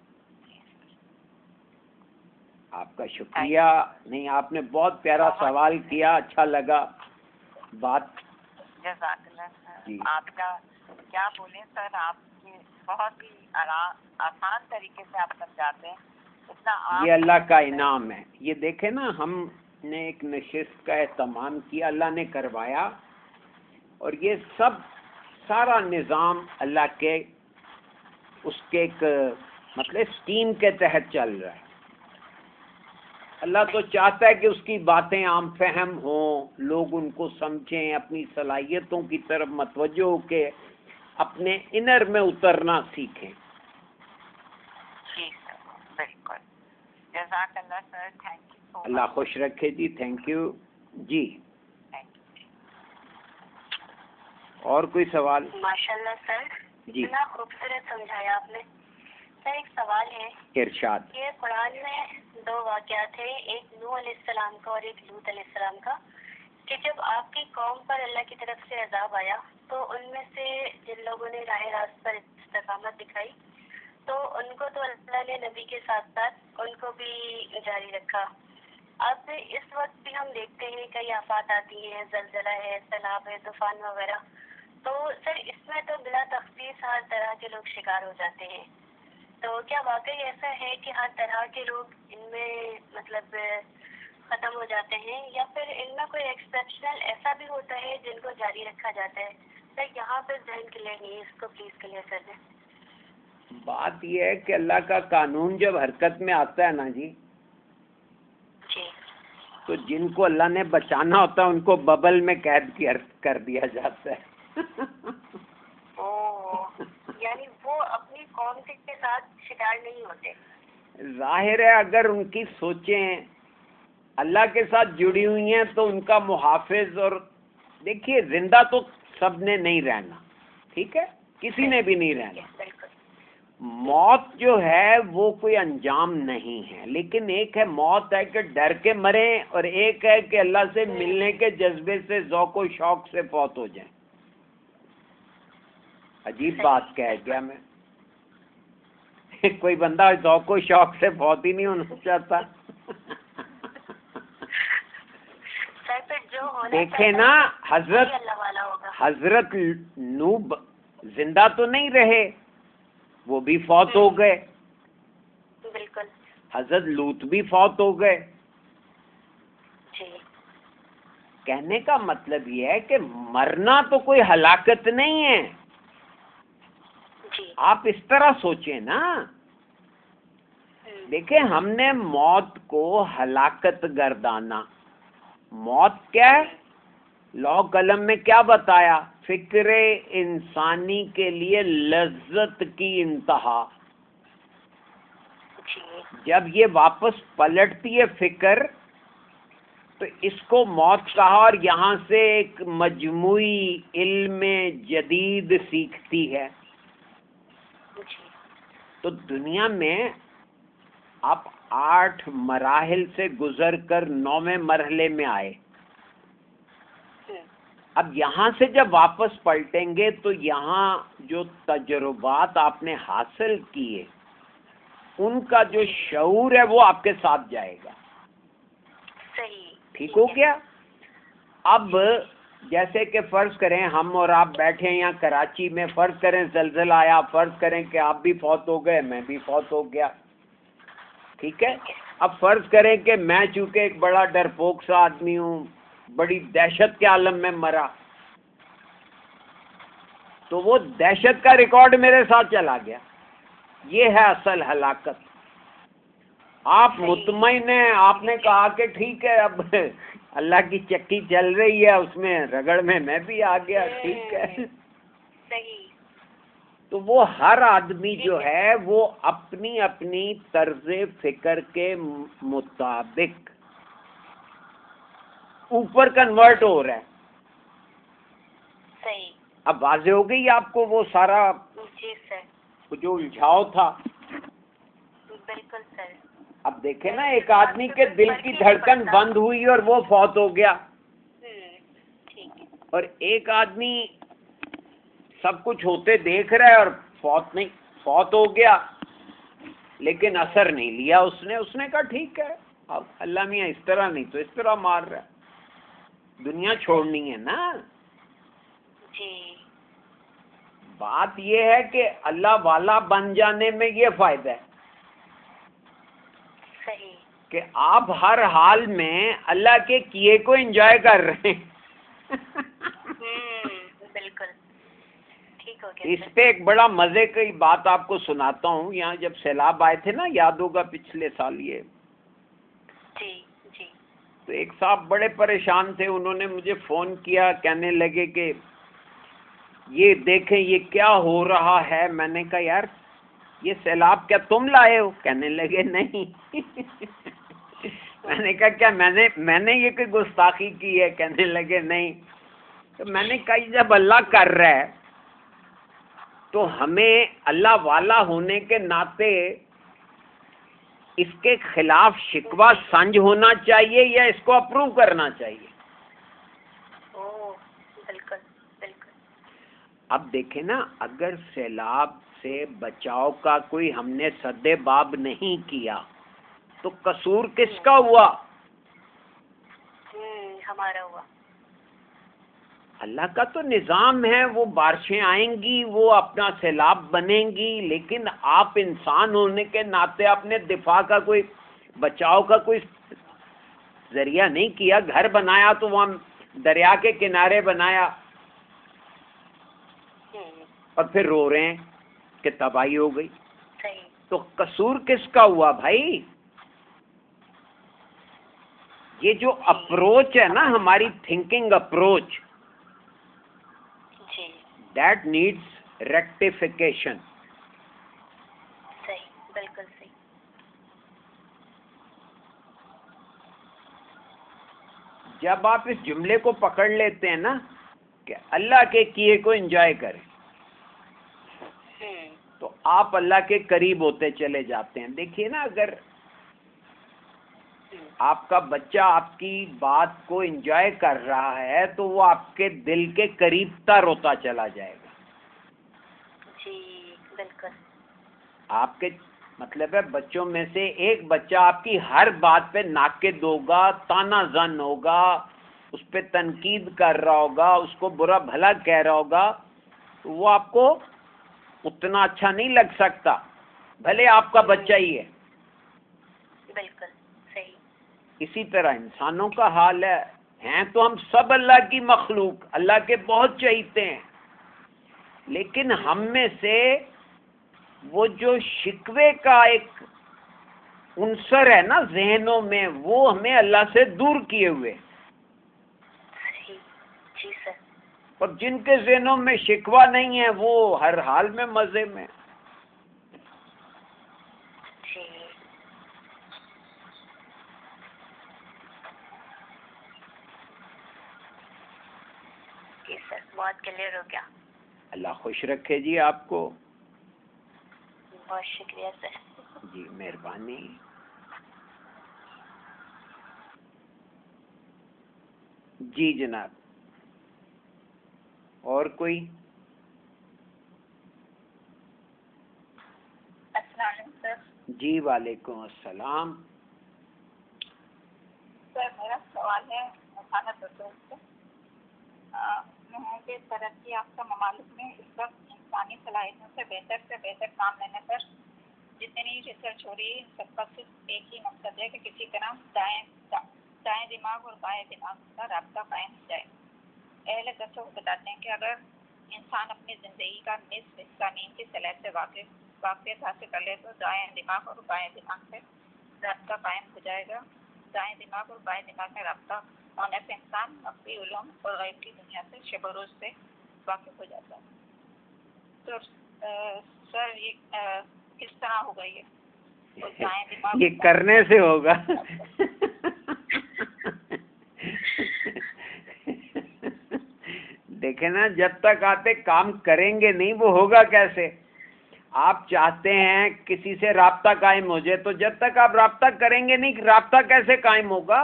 آپ کا شکریہ. نہیں، آپ نے بہت پیارا سوال کیا، اچھا لگا بات. جزاک اللہ سر. جی آپ کا کیا بولیں سر، آپ کے بہت ہی آسان طریقے سے آپ سمجھاتے ہیں. اتنا یہ اللہ کا انعام ہے. یہ دیکھیں نا، ہم نے ایک نشست کا اہتمام کیا، اللہ نے کروایا، اور یہ سب سارا نظام اللہ کے اس کے ایک مطلب اسٹیم کے تحت چل رہا ہے. اللہ تو چاہتا ہے کہ اس کی باتیں عام فہم ہوں، لوگ ان کو سمجھیں، اپنی صلاحیتوں کی طرف متوجہ ہو کے اپنے انر میں اترنا سیکھیں. جی سر، بالکل. جزاک اللہ سر. تھینک یو سو مچ. اللہ خوش رکھے جی. تھینک یو جی. اور کوئی سوال؟ ماشاء اللہ سر، جی اتنا خوبصورت سمجھایا آپ نے. سر ایک سوال ہے. ارشاد. یہ قرآن میں 2 واقعات ہیں، ایک نوح علیہ السلام کا اور ایک لوط علیہ السلام کا، کہ جب آپ کی قوم پر اللہ کی طرف سے عذاب آیا تو ان میں سے جن لوگوں نے راہ راست پر استقامت دکھائی تو ان کو تو اللہ نے نبی کے ساتھ ساتھ ان کو بھی جاری رکھا. اب اس وقت بھی ہم دیکھتے ہیں کئی آفات آتی ہیں، زلزلہ ہے، سیلاب ہے، طوفان وغیرہ. تو سر اس میں تو بلا تخصیص ہر طرح کے لوگ شکار ہو جاتے ہیں. تو کیا واقعی ایسا ہے کہ ہر طرح کے لوگ ان میں مطلب ختم ہو جاتے ہیں، یا پھر ان میں کوئی ایکسیپشنل ایسا بھی ہوتا ہے جن کو جاری رکھا جاتا ہے؟ سر یہاں پہ ذہن کلیئر نہیں ہے، اس کو پلیز کلیئر کر دیں. بات یہ ہے کہ اللہ کا قانون جب حرکت میں آتا ہے نا جی، تو جن کو اللہ نے بچانا ہوتا ہے ان کو ببل میں قید کر دیا جاتا ہے. یعنی وہ اپنی قوم کے ساتھ شکار نہیں ہوتے. ظاہر ہے اگر ان کی سوچیں اللہ کے ساتھ جڑی ہوئی ہیں تو ان کا محافظ. اور دیکھیے زندہ تو سب نے نہیں رہنا، ٹھیک ہے، کسی نے بھی نہیں رہنا. موت جو ہے وہ کوئی انجام نہیں ہے، لیکن ایک ہے موت ہے کہ ڈر کے مریں، اور ایک ہے کہ اللہ سے ملنے کے جذبے سے ذوق و شوق سے فوت ہو جائیں. عجیب بات کہہ گیا میں. کوئی بندہ ذوق و شوق سے فوت ہی نہیں ہونا چاہتا. دیکھیں نا، حضرت نوح زندہ تو نہیں رہے، وہ بھی فوت ہو گئے. بالکل. حضرت لوط بھی فوت ہو گئے. کہنے کا مطلب یہ ہے کہ مرنا تو کوئی ہلاکت نہیں ہے. آپ اس طرح سوچیں نا. دیکھیں ہم نے موت کو ہلاکت گردانا. موت کیا ہے؟ لوح قلم میں کیا بتایا؟ فکر انسانی کے لیے لذت کی انتہا. جب یہ واپس پلٹتی ہے فکر تو اس کو موت کہا، اور یہاں سے ایک مجموعی علم جدید سیکھتی ہے. تو دنیا میں آپ 8 مراحل سے گزر کر 9ویں مرحلے میں آئے. اب یہاں سے جب واپس پلٹیں گے تو یہاں جو تجربات آپ نے حاصل کیے ان کا جو شعور ہے وہ آپ کے ساتھ جائے گا. صحیح. ٹھیک ہو گیا. اب جیسے کہ فرض کریں ہم اور آپ بیٹھے ہیں یہاں کراچی میں، فرض کریں زلزلہ آیا، فرض کریں کہ آپ بھی فوت ہو گئے، میں بھی فوت ہو گیا. ٹھیک ہے. اب فرض کریں کہ میں چونکہ ایک بڑا ڈرپوک سا آدمی ہوں، بڑی دہشت کے عالم میں مرا، تو وہ دہشت کا ریکارڈ میرے ساتھ چلا گیا. یہ ہے اصل ہلاکت. آپ مطمئن ہیں، آپ نے کہا کہ ٹھیک ہے اب اللہ کی چکی چل رہی ہے، اس میں رگڑ میں بھی آ گیا. ٹھیک ہے. صحیح. تو وہ ہر آدمی جو ہے وہ اپنی اپنی طرز فکر کے مطابق اوپر کنورٹ ہو رہا ہے. صحیح. اب واضح ہو گئی آپ کو وہ سارا جی سر. جو الجھاؤ تھا. بالکل سر. اب دیکھیں نا، ایک آدمی کے دل کی دھڑکن بند ہوئی اور وہ فوت ہو گیا، اور ایک آدمی سب کچھ ہوتے دیکھ رہا ہے اور فوت ہو گیا، لیکن اثر نہیں لیا اس نے کہا ٹھیک ہے اب اللہ میاں اس طرح نہیں تو اس طرح مار رہا ہے، دنیا چھوڑنی ہے نا. جی. بات یہ ہے کہ اللہ والا بن جانے میں یہ فائدہ ہے صحیح کہ آپ ہر حال میں اللہ کے کیے کو انجوائے کر رہے ہیں. بالکل ٹھیک ہو گیا. اس پہ ایک بڑا مزے کی بات آپ کو سناتا ہوں. یہاں جب سیلاب آئے تھے نا، یاد ہوگا پچھلے سال یہ، جی جی. تو ایک صاحب بڑے پریشان تھے، انہوں نے مجھے فون کیا، کہنے لگے کہ یہ دیکھیں یہ کیا ہو رہا ہے. میں نے کہا یار یہ سیلاب کیا تم لائے ہو؟ کہنے لگے نہیں. میں نے کہا کیا میں نے یہ کوئی گستاخی کی ہے؟ کہنے لگے نہیں. تو میں نے کہا جب اللہ کر رہا ہے تو ہمیں اللہ والا ہونے کے ناطے اس کے خلاف شکوہ سنج ہونا چاہیے یا اس کو اپروو کرنا چاہیے؟ بالکل بالکل. اب دیکھیں نا، اگر سیلاب سے بچاؤ کا کوئی ہم نے سد باب نہیں کیا تو قصور کس کا ہوا؟ ہمارا ہوا. اللہ کا تو نظام ہے، وہ بارشیں آئیں گی، وہ اپنا سیلاب بنیں گی، لیکن آپ انسان ہونے کے ناطے اپنے دفاع کا کوئی، بچاؤ کا کوئی ذریعہ نہیں کیا. گھر بنایا تو وہاں دریا کے کنارے بنایا اور پھر رو رہے ہیں کہ تباہی ہو گئی. تو قصور کس کا ہوا بھائی؟ یہ جو اپروچ ہے نا، ہماری thinking approach, that needs rectification. صحیح. بالکل صحیح. جب آپ اس جملے کو پکڑ لیتے ہیں نا کہ اللہ کے کیے کو انجوائے کریں، تو آپ اللہ کے قریب ہوتے چلے جاتے ہیں. دیکھیے نا، اگر آپ کا بچہ آپ کی بات کو انجوائے کر رہا ہے تو وہ آپ کے دل کے قریب تر ہوتا چلا جائے گا. جی بالکل. آپ کے مطلب ہے بچوں میں سے ایک بچہ آپ کی ہر بات پہ ناقد ہوگا، تانا زن ہوگا، اس پہ تنقید کر رہا ہوگا، اس کو برا بھلا کہہ رہا ہوگا، تو وہ آپ کو اتنا اچھا نہیں لگ سکتا، بھلے آپ کا بچہ ہی ہے. بالکل صحیح. اسی طرح انسانوں کا حال ہے. ہیں تو ہم سب اللہ کی مخلوق، اللہ کے بہت چہیتے ہیں، لیکن ہم میں سے وہ جو شکوے کا ایک عنصر ہے نا ذہنوں میں، وہ ہمیں اللہ سے دور کیے ہوئے. جی سر. اور جن کے ذہنوں میں شکوہ نہیں ہے وہ ہر حال میں مزے میں. جی. جی سر، بہت کلیئر ہو گیا. اللہ خوش رکھے جی آپ کو. بہت شکریہ سر. جی مہربانی. جی جناب. اور کوئی؟ السلام علیکم سر۔ جی وعلیکم السلام۔ سر میرا سوال ہے مولانا تصوف سے، کہ ترقی یافتہ ممالک میں اس وقت انسانی صلاحیتوں سے بہتر کام لینے پر جتنی ریسرچ ہو رہی ہے، سب کا صرف ایک ہی مقصد ہے کہ کسی طرح دائیں دماغ اور بائیں دماغ کا رابطہ قائم ہو جائے۔ اہل تصوف بتاتے ہیں کہ اگر انسان اپنی زندگی کا نصف حصہ نیند کی صلاحیت سے واقفیت حاصل کر لے تو دائیں دماغ اور بائیں دماغ سے رابطہ قائم ہو جائے گا۔ دائیں دماغ اور بائیں دماغ میں رابطہ ہونے سے انسان مخفی علوم اور غیب کی دنیا سے شب و روز سے واقف ہو جاتا ہے۔ تو سر یہ کس طرح ہوگا؟ یہ کرنے سے ہوگا۔ دیکھیں نا، جب تک آتے کام کریں گے نہیں وہ ہوگا کیسے؟ آپ چاہتے ہیں کسی سے رابطہ قائم ہو جائے، تو جب تک آپ رابطہ کریں گے نہیں، رابطہ کیسے قائم ہوگا؟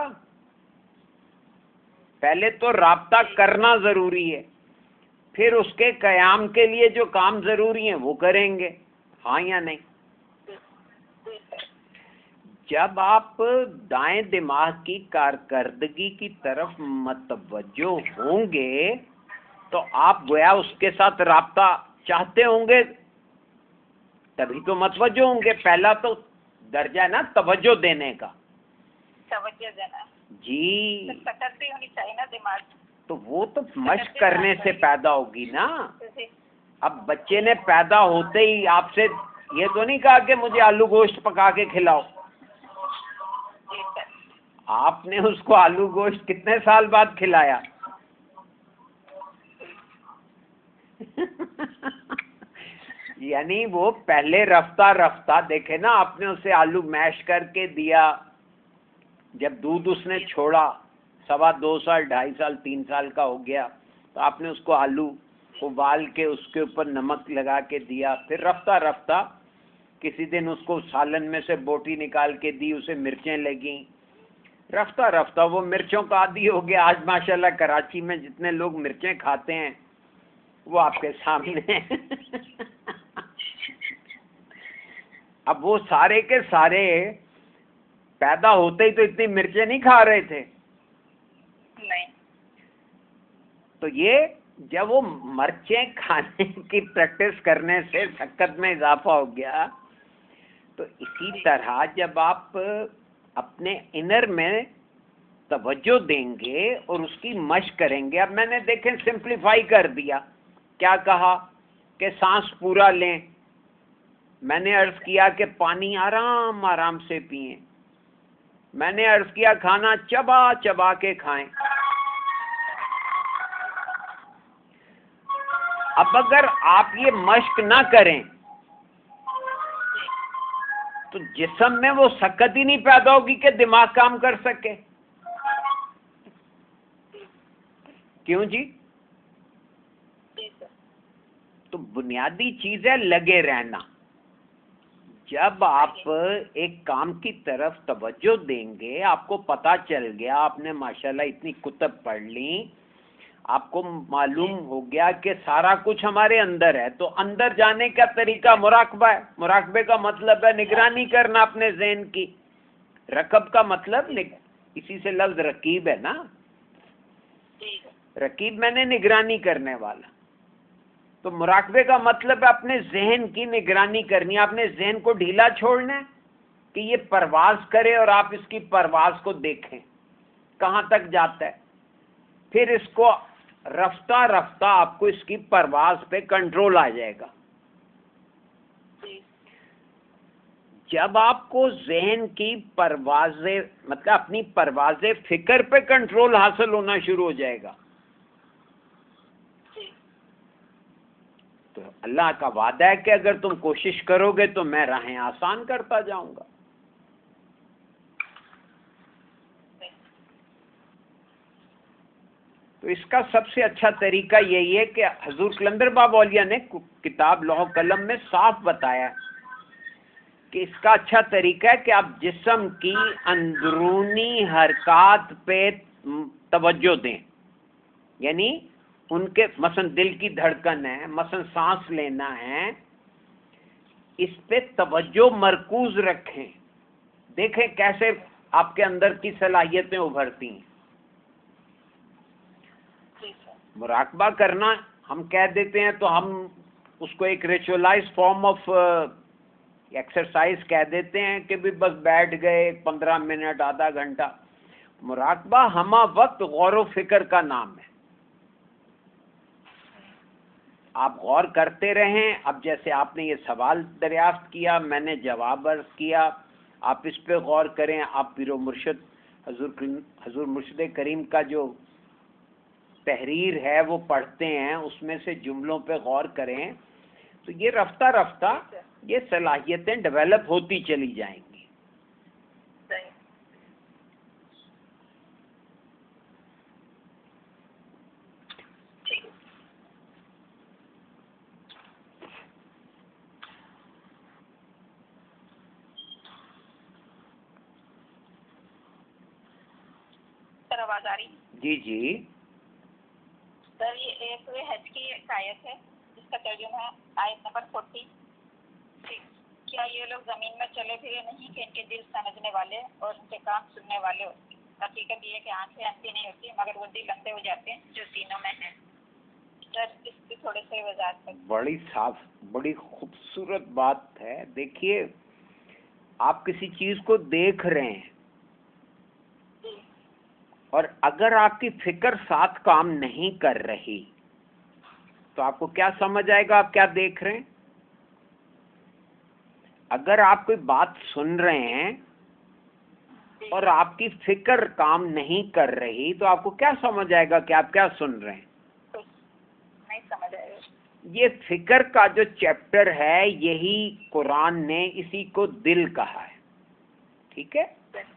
پہلے تو رابطہ کرنا ضروری ہے، پھر اس کے قیام کے لیے جو کام ضروری ہیں وہ کریں گے، ہاں یا نہیں؟ جب آپ دائیں دماغ کی کارکردگی کی طرف متوجہ ہوں گے تو آپ گویا اس کے ساتھ رابطہ چاہتے ہوں گے، تبھی تو متوجہ ہوں گے۔ پہلا تو درجہ ہے نا توجہ دینے کا، توجہ دینا جی، سکت بھی ہونی چاہیے نا دماغ، تو وہ تو مشق کرنے سے پیدا ہوگی نا۔ اب بچے نے پیدا ہوتے ہی آپ سے یہ تو نہیں کہا کہ مجھے آلو گوشت پکا کے کھلاؤ، آپ نے اس کو آلو گوشت کتنے سال بعد کھلایا؟ یعنی وہ پہلے رفتہ دیکھے نا، آپ نے اسے آلو میش کر کے دیا، جب دودھ اس نے چھوڑا 2.25 سال 2.5 سال 3 سال کا ہو گیا تو آپ نے اس کو آلو ابال کے اس کے اوپر نمک لگا کے دیا، پھر رفتہ کسی دن اس کو سالن میں سے بوٹی نکال کے دی، اسے مرچیں لگیں، رفتہ وہ مرچوں کا عادی ہو گیا۔ آج ماشاءاللہ کراچی میں جتنے لوگ مرچیں کھاتے ہیں وہ آپ کے سامنے ہیں۔ اب وہ سارے کے سارے پیدا ہوتے ہی تو اتنی مرچیں نہیں کھا رہے تھے، نہیں۔ تو یہ جب وہ مرچیں کھانے کی پریکٹس کرنے سے سکت میں اضافہ ہو گیا، تو اسی طرح جب آپ اپنے انر میں توجہ دیں گے اور اس کی مشق کریں گے۔ اب میں نے دیکھیں سمپلیفائی کر دیا، کیا کہا کہ سانس پورا لیں، میں نے عرض کیا کہ پانی آرام سے پئیں، میں نے عرض کیا کھانا چبا کے کھائیں۔ اب اگر آپ یہ مشق نہ کریں تو جسم میں وہ سکت ہی نہیں پیدا ہوگی کہ دماغ کام کر سکے۔ کیوں جی؟ تو بنیادی چیز ہے لگے رہنا۔ جب آپ ایک کام کی طرف توجہ دیں گے، آپ کو پتہ چل گیا، آپ نے ماشاءاللہ اتنی کتب پڑھ لیں، آپ کو معلوم ہو گیا کہ سارا کچھ ہمارے اندر ہے، تو اندر جانے کا طریقہ مراقبہ ہے۔ مراقبے کا مطلب ہے نگرانی کرنا اپنے ذہن کی۔ رکب کا مطلب اسی سے لفظ رقیب ہے نا، رقیب میں نے نگرانی کرنے والا، تو مراقبے کا مطلب ہے اپنے ذہن کی نگرانی کرنی، اپنے ذہن کو ڈھیلا چھوڑنا ہے کہ یہ پرواز کرے اور آپ اس کی پرواز کو دیکھیں کہاں تک جاتا ہے، پھر اس کو رفتہ آپ کو اس کی پرواز پہ کنٹرول آ جائے گا۔ جب آپ کو ذہن کی پروازیں مطلب اپنی پرواز فکر پہ کنٹرول حاصل ہونا شروع ہو جائے گا، تو اللہ کا وعدہ ہے کہ اگر تم کوشش کرو گے تو میں راہیں آسان کرتا جاؤں گا۔ تو اس کا سب سے اچھا طریقہ یہی ہے کہ حضور قلندر بابا اولیاء نے کتاب لوح قلم میں صاف بتایا کہ اس کا اچھا طریقہ ہے کہ آپ جسم کی اندرونی حرکات پہ توجہ دیں، یعنی ان کے مثلا دل کی دھڑکن ہے، مثلا سانس لینا ہے، اس پہ توجہ مرکوز رکھیں، دیکھیں کیسے آپ کے اندر کی صلاحیتیں ابھرتی ہیں۔ مراقبہ کرنا ہم کہہ دیتے ہیں تو ہم اس کو ایک ریچولائز فارم آف ایکسرسائز کہہ دیتے ہیں کہ بھی بس بیٹھ گئے 15 منٹ آدھا گھنٹہ۔ مراقبہ ہمہ وقت غور و فکر کا نام ہے۔ آپ غور کرتے رہیں۔ اب جیسے آپ نے یہ سوال دریافت کیا، میں نے جواب عرض کیا، آپ اس پہ غور کریں۔ آپ پیر و مرشد حضور مرشد کریم کا جو تحریر ہے وہ پڑھتے ہیں، اس میں سے جملوں پہ غور کریں، تو یہ رفتہ رفتہ یہ صلاحیتیں ڈیولپ ہوتی چلی جائیں گی۔ سر آواز آ رہی؟ جی جی سر یہ ایک حج کی ایک آیت ہے جس کا ترجمہ ہے آیت نمبر 40۔ کیا یہ لوگ زمین میں چلے پھرے نہیں کہ ان کے دل سمجھنے والے اور ان کے کام سننے والے ہوتے ہیں؟ حقیقت یہ ہے کہ آنکھیں اندھی نہیں ہوتی مگر وہ دل اندھے ہو جاتے ہیں جو سینوں میں ہیں۔ سر اس کی تھوڑے سے وضاحت کریں۔ بڑی صاف، بڑی خوبصورت بات ہے۔ دیکھیے، آپ کسی چیز کو دیکھ رہے ہیں اور اگر آپ کی فکر ساتھ کام نہیں کر رہی تو آپ کو کیا سمجھ آئے گا آپ کیا دیکھ رہے ہیں؟ اگر آپ کوئی بات سن رہے ہیں اور آپ کی فکر کام نہیں کر رہی تو آپ کو کیا سمجھ آئے گا کہ آپ کیا سن رہے ہیں؟ نہیں سمجھ آئے گا۔ یہ فکر کا جو چیپٹر ہے یہی قرآن نے اسی کو دل کہا ہے، ٹھیک ہے؟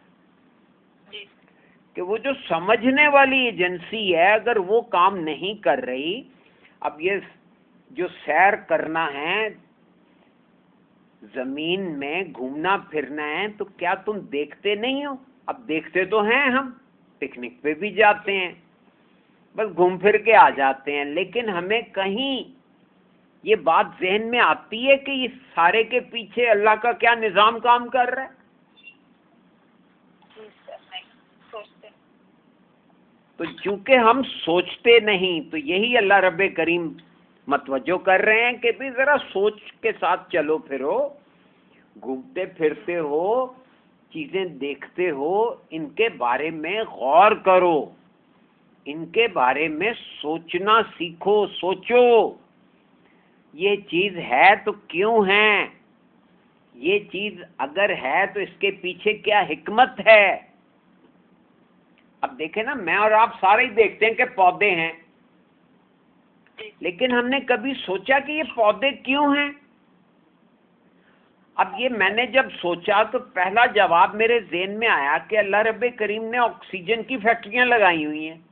کہ وہ جو سمجھنے والی ایجنسی ہے اگر وہ کام نہیں کر رہی، اب یہ جو سیر کرنا ہے، زمین میں گھومنا پھرنا ہے، تو کیا تم دیکھتے نہیں ہو؟ اب دیکھتے تو ہیں، ہم پکنک پہ بھی جاتے ہیں، بس گھوم پھر کے آ جاتے ہیں، لیکن ہمیں کہیں یہ بات ذہن میں آتی ہے کہ اس سارے کے پیچھے اللہ کا کیا نظام کام کر رہا ہے؟ تو چونکہ ہم سوچتے نہیں، تو یہی اللہ رب کریم متوجہ کر رہے ہیں کہ بھی ذرا سوچ کے ساتھ چلو پھرو، گھومتے پھرتے ہو، چیزیں دیکھتے ہو، ان کے بارے میں غور کرو، ان کے بارے میں سوچنا سیکھو، سوچو یہ چیز ہے تو کیوں ہے، یہ چیز اگر ہے تو اس کے پیچھے کیا حکمت ہے۔ اب دیکھیں نا، میں اور آپ سارے ہی دیکھتے ہیں کہ پودے ہیں، لیکن ہم نے کبھی سوچا کہ یہ پودے کیوں ہیں؟ اب یہ میں نے جب سوچا تو پہلا جواب میرے ذہن میں آیا کہ اللہ رب کریم نے آکسیجن کی فیکٹریاں لگائی ہوئی ہیں۔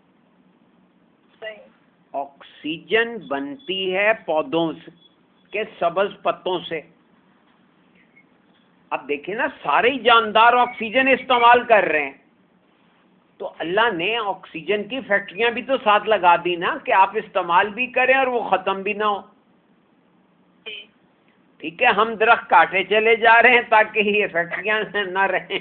آکسیجن بنتی ہے پودوں کے سبز پتوں سے۔ اب دیکھیں نا، سارے ہی جاندار آکسیجن استعمال کر رہے ہیں، تو اللہ نے آکسیجن کی فیکٹریاں بھی تو ساتھ لگا دی نا کہ آپ استعمال بھی کریں اور وہ ختم بھی نہ ہو۔ ٹھیک ہے، ہم درخت کاٹے چلے جا رہے ہیں تاکہ یہ فیکٹریاں نہ رہیں۔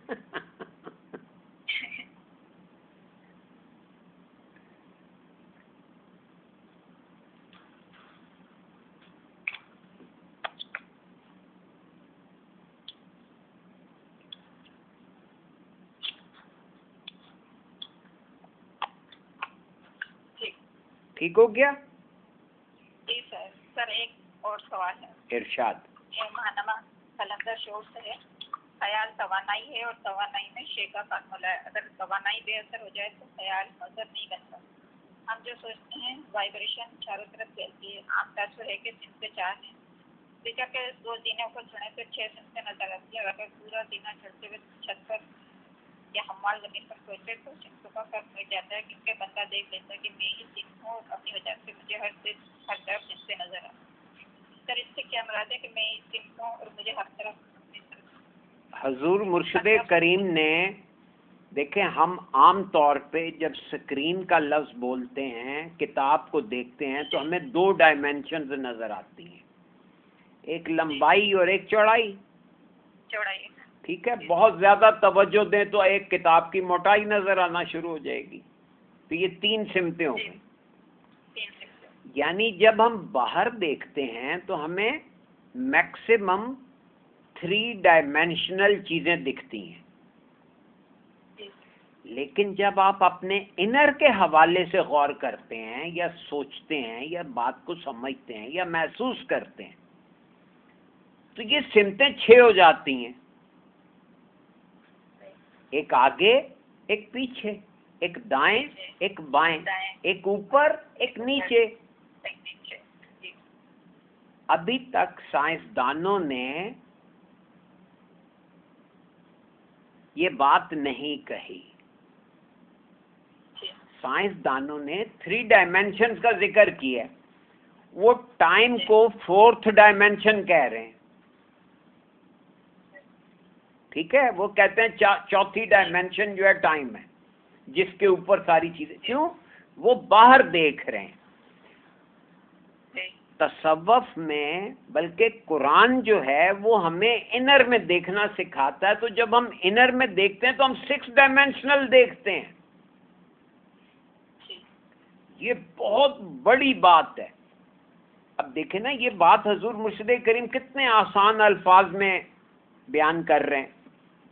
ٹھیک ہو گیا؟ جی سر۔ سر ایک اور سوال ہے۔ ارشاد۔ یہ ماہنامہ قلندر شور سے ہے۔ خیال توانائی ہے اور توانائی میں شے کا فارمولہ ہے۔ اگر توانائی بے اثر ہو جائے تو خیال نظر نہیں بنتا۔ ہم جو سوچتے ہیں وائبریشن چاروں طرف پھیلتی ہے۔ عام تصور ہے کہ سمت 4 ہیں۔ دیکھا کہ 2 زینے کو چھوڑنے سے 6 سمتیں نظر آتی ہے۔ اگر پورا زینہ چڑھتے ہوئے چھت پر یا ہموار زمین پر سوچے تو سمتوں کا فرق مٹ جاتا ہے، کیونکہ بندہ دیکھ لیتا ہے کہ میں ہی سمت ہوں اور اپنی وجہ سے مجھے ہر طرف سمتیں نظر آتی ہیں۔ سر اس سے کیا مراد ہے کہ میں ہی سمت ہوں اور مجھے ہر طرف؟ حضور مرشد کریم نے دیکھیں ہم عام طور پہ جب اسکرین کا لفظ بولتے ہیں، کتاب کو دیکھتے ہیں، تو ہمیں 2 ڈائمینشنز نظر آتی ہیں، ایک لمبائی اور ایک چوڑائی. چوڑائی. ٹھیک ہے، بہت زیادہ توجہ دیں تو ایک کتاب کی موٹائی نظر آنا شروع ہو جائے گی. تو یہ 3 سمتیں ہو گئی. یعنی جب ہم باہر دیکھتے ہیں تو ہمیں میکسیمم 3 ڈائمینشنل چیزیں دکھتی ہیں، لیکن جب آپ اپنے انر کے حوالے سے غور کرتے ہیں یا سوچتے ہیں یا بات کو سمجھتے ہیں یا محسوس کرتے ہیں تو یہ سمتیں 6 ہو جاتی ہیں، ایک آگے، ایک پیچھے، ایک دائیں، ایک بائیں، ایک اوپر، ایک نیچے. ابھی تک سائنسدانوں نے یہ بات نہیں کہی. سائنسدانوں نے 3 ڈائمینشنز کا ذکر کیا ہے، وہ ٹائم کو 4تھ ڈائمینشن کہہ رہے ہیں. ٹھیک ہے، وہ کہتے ہیں چوتھی ڈائمینشن جو ہے ٹائم ہے، جس کے اوپر ساری چیزیں. کیوں؟ وہ باہر دیکھ رہے ہیں. تصوف میں بلکہ قرآن جو ہے وہ ہمیں انر میں دیکھنا سکھاتا ہے. تو جب ہم انر میں دیکھتے ہیں تو ہم 6 ڈائمینشنل دیکھتے ہیں. یہ بہت بڑی بات ہے. اب دیکھیں نا، یہ بات حضور مرشد کریم کتنے آسان الفاظ میں بیان کر رہے ہیں.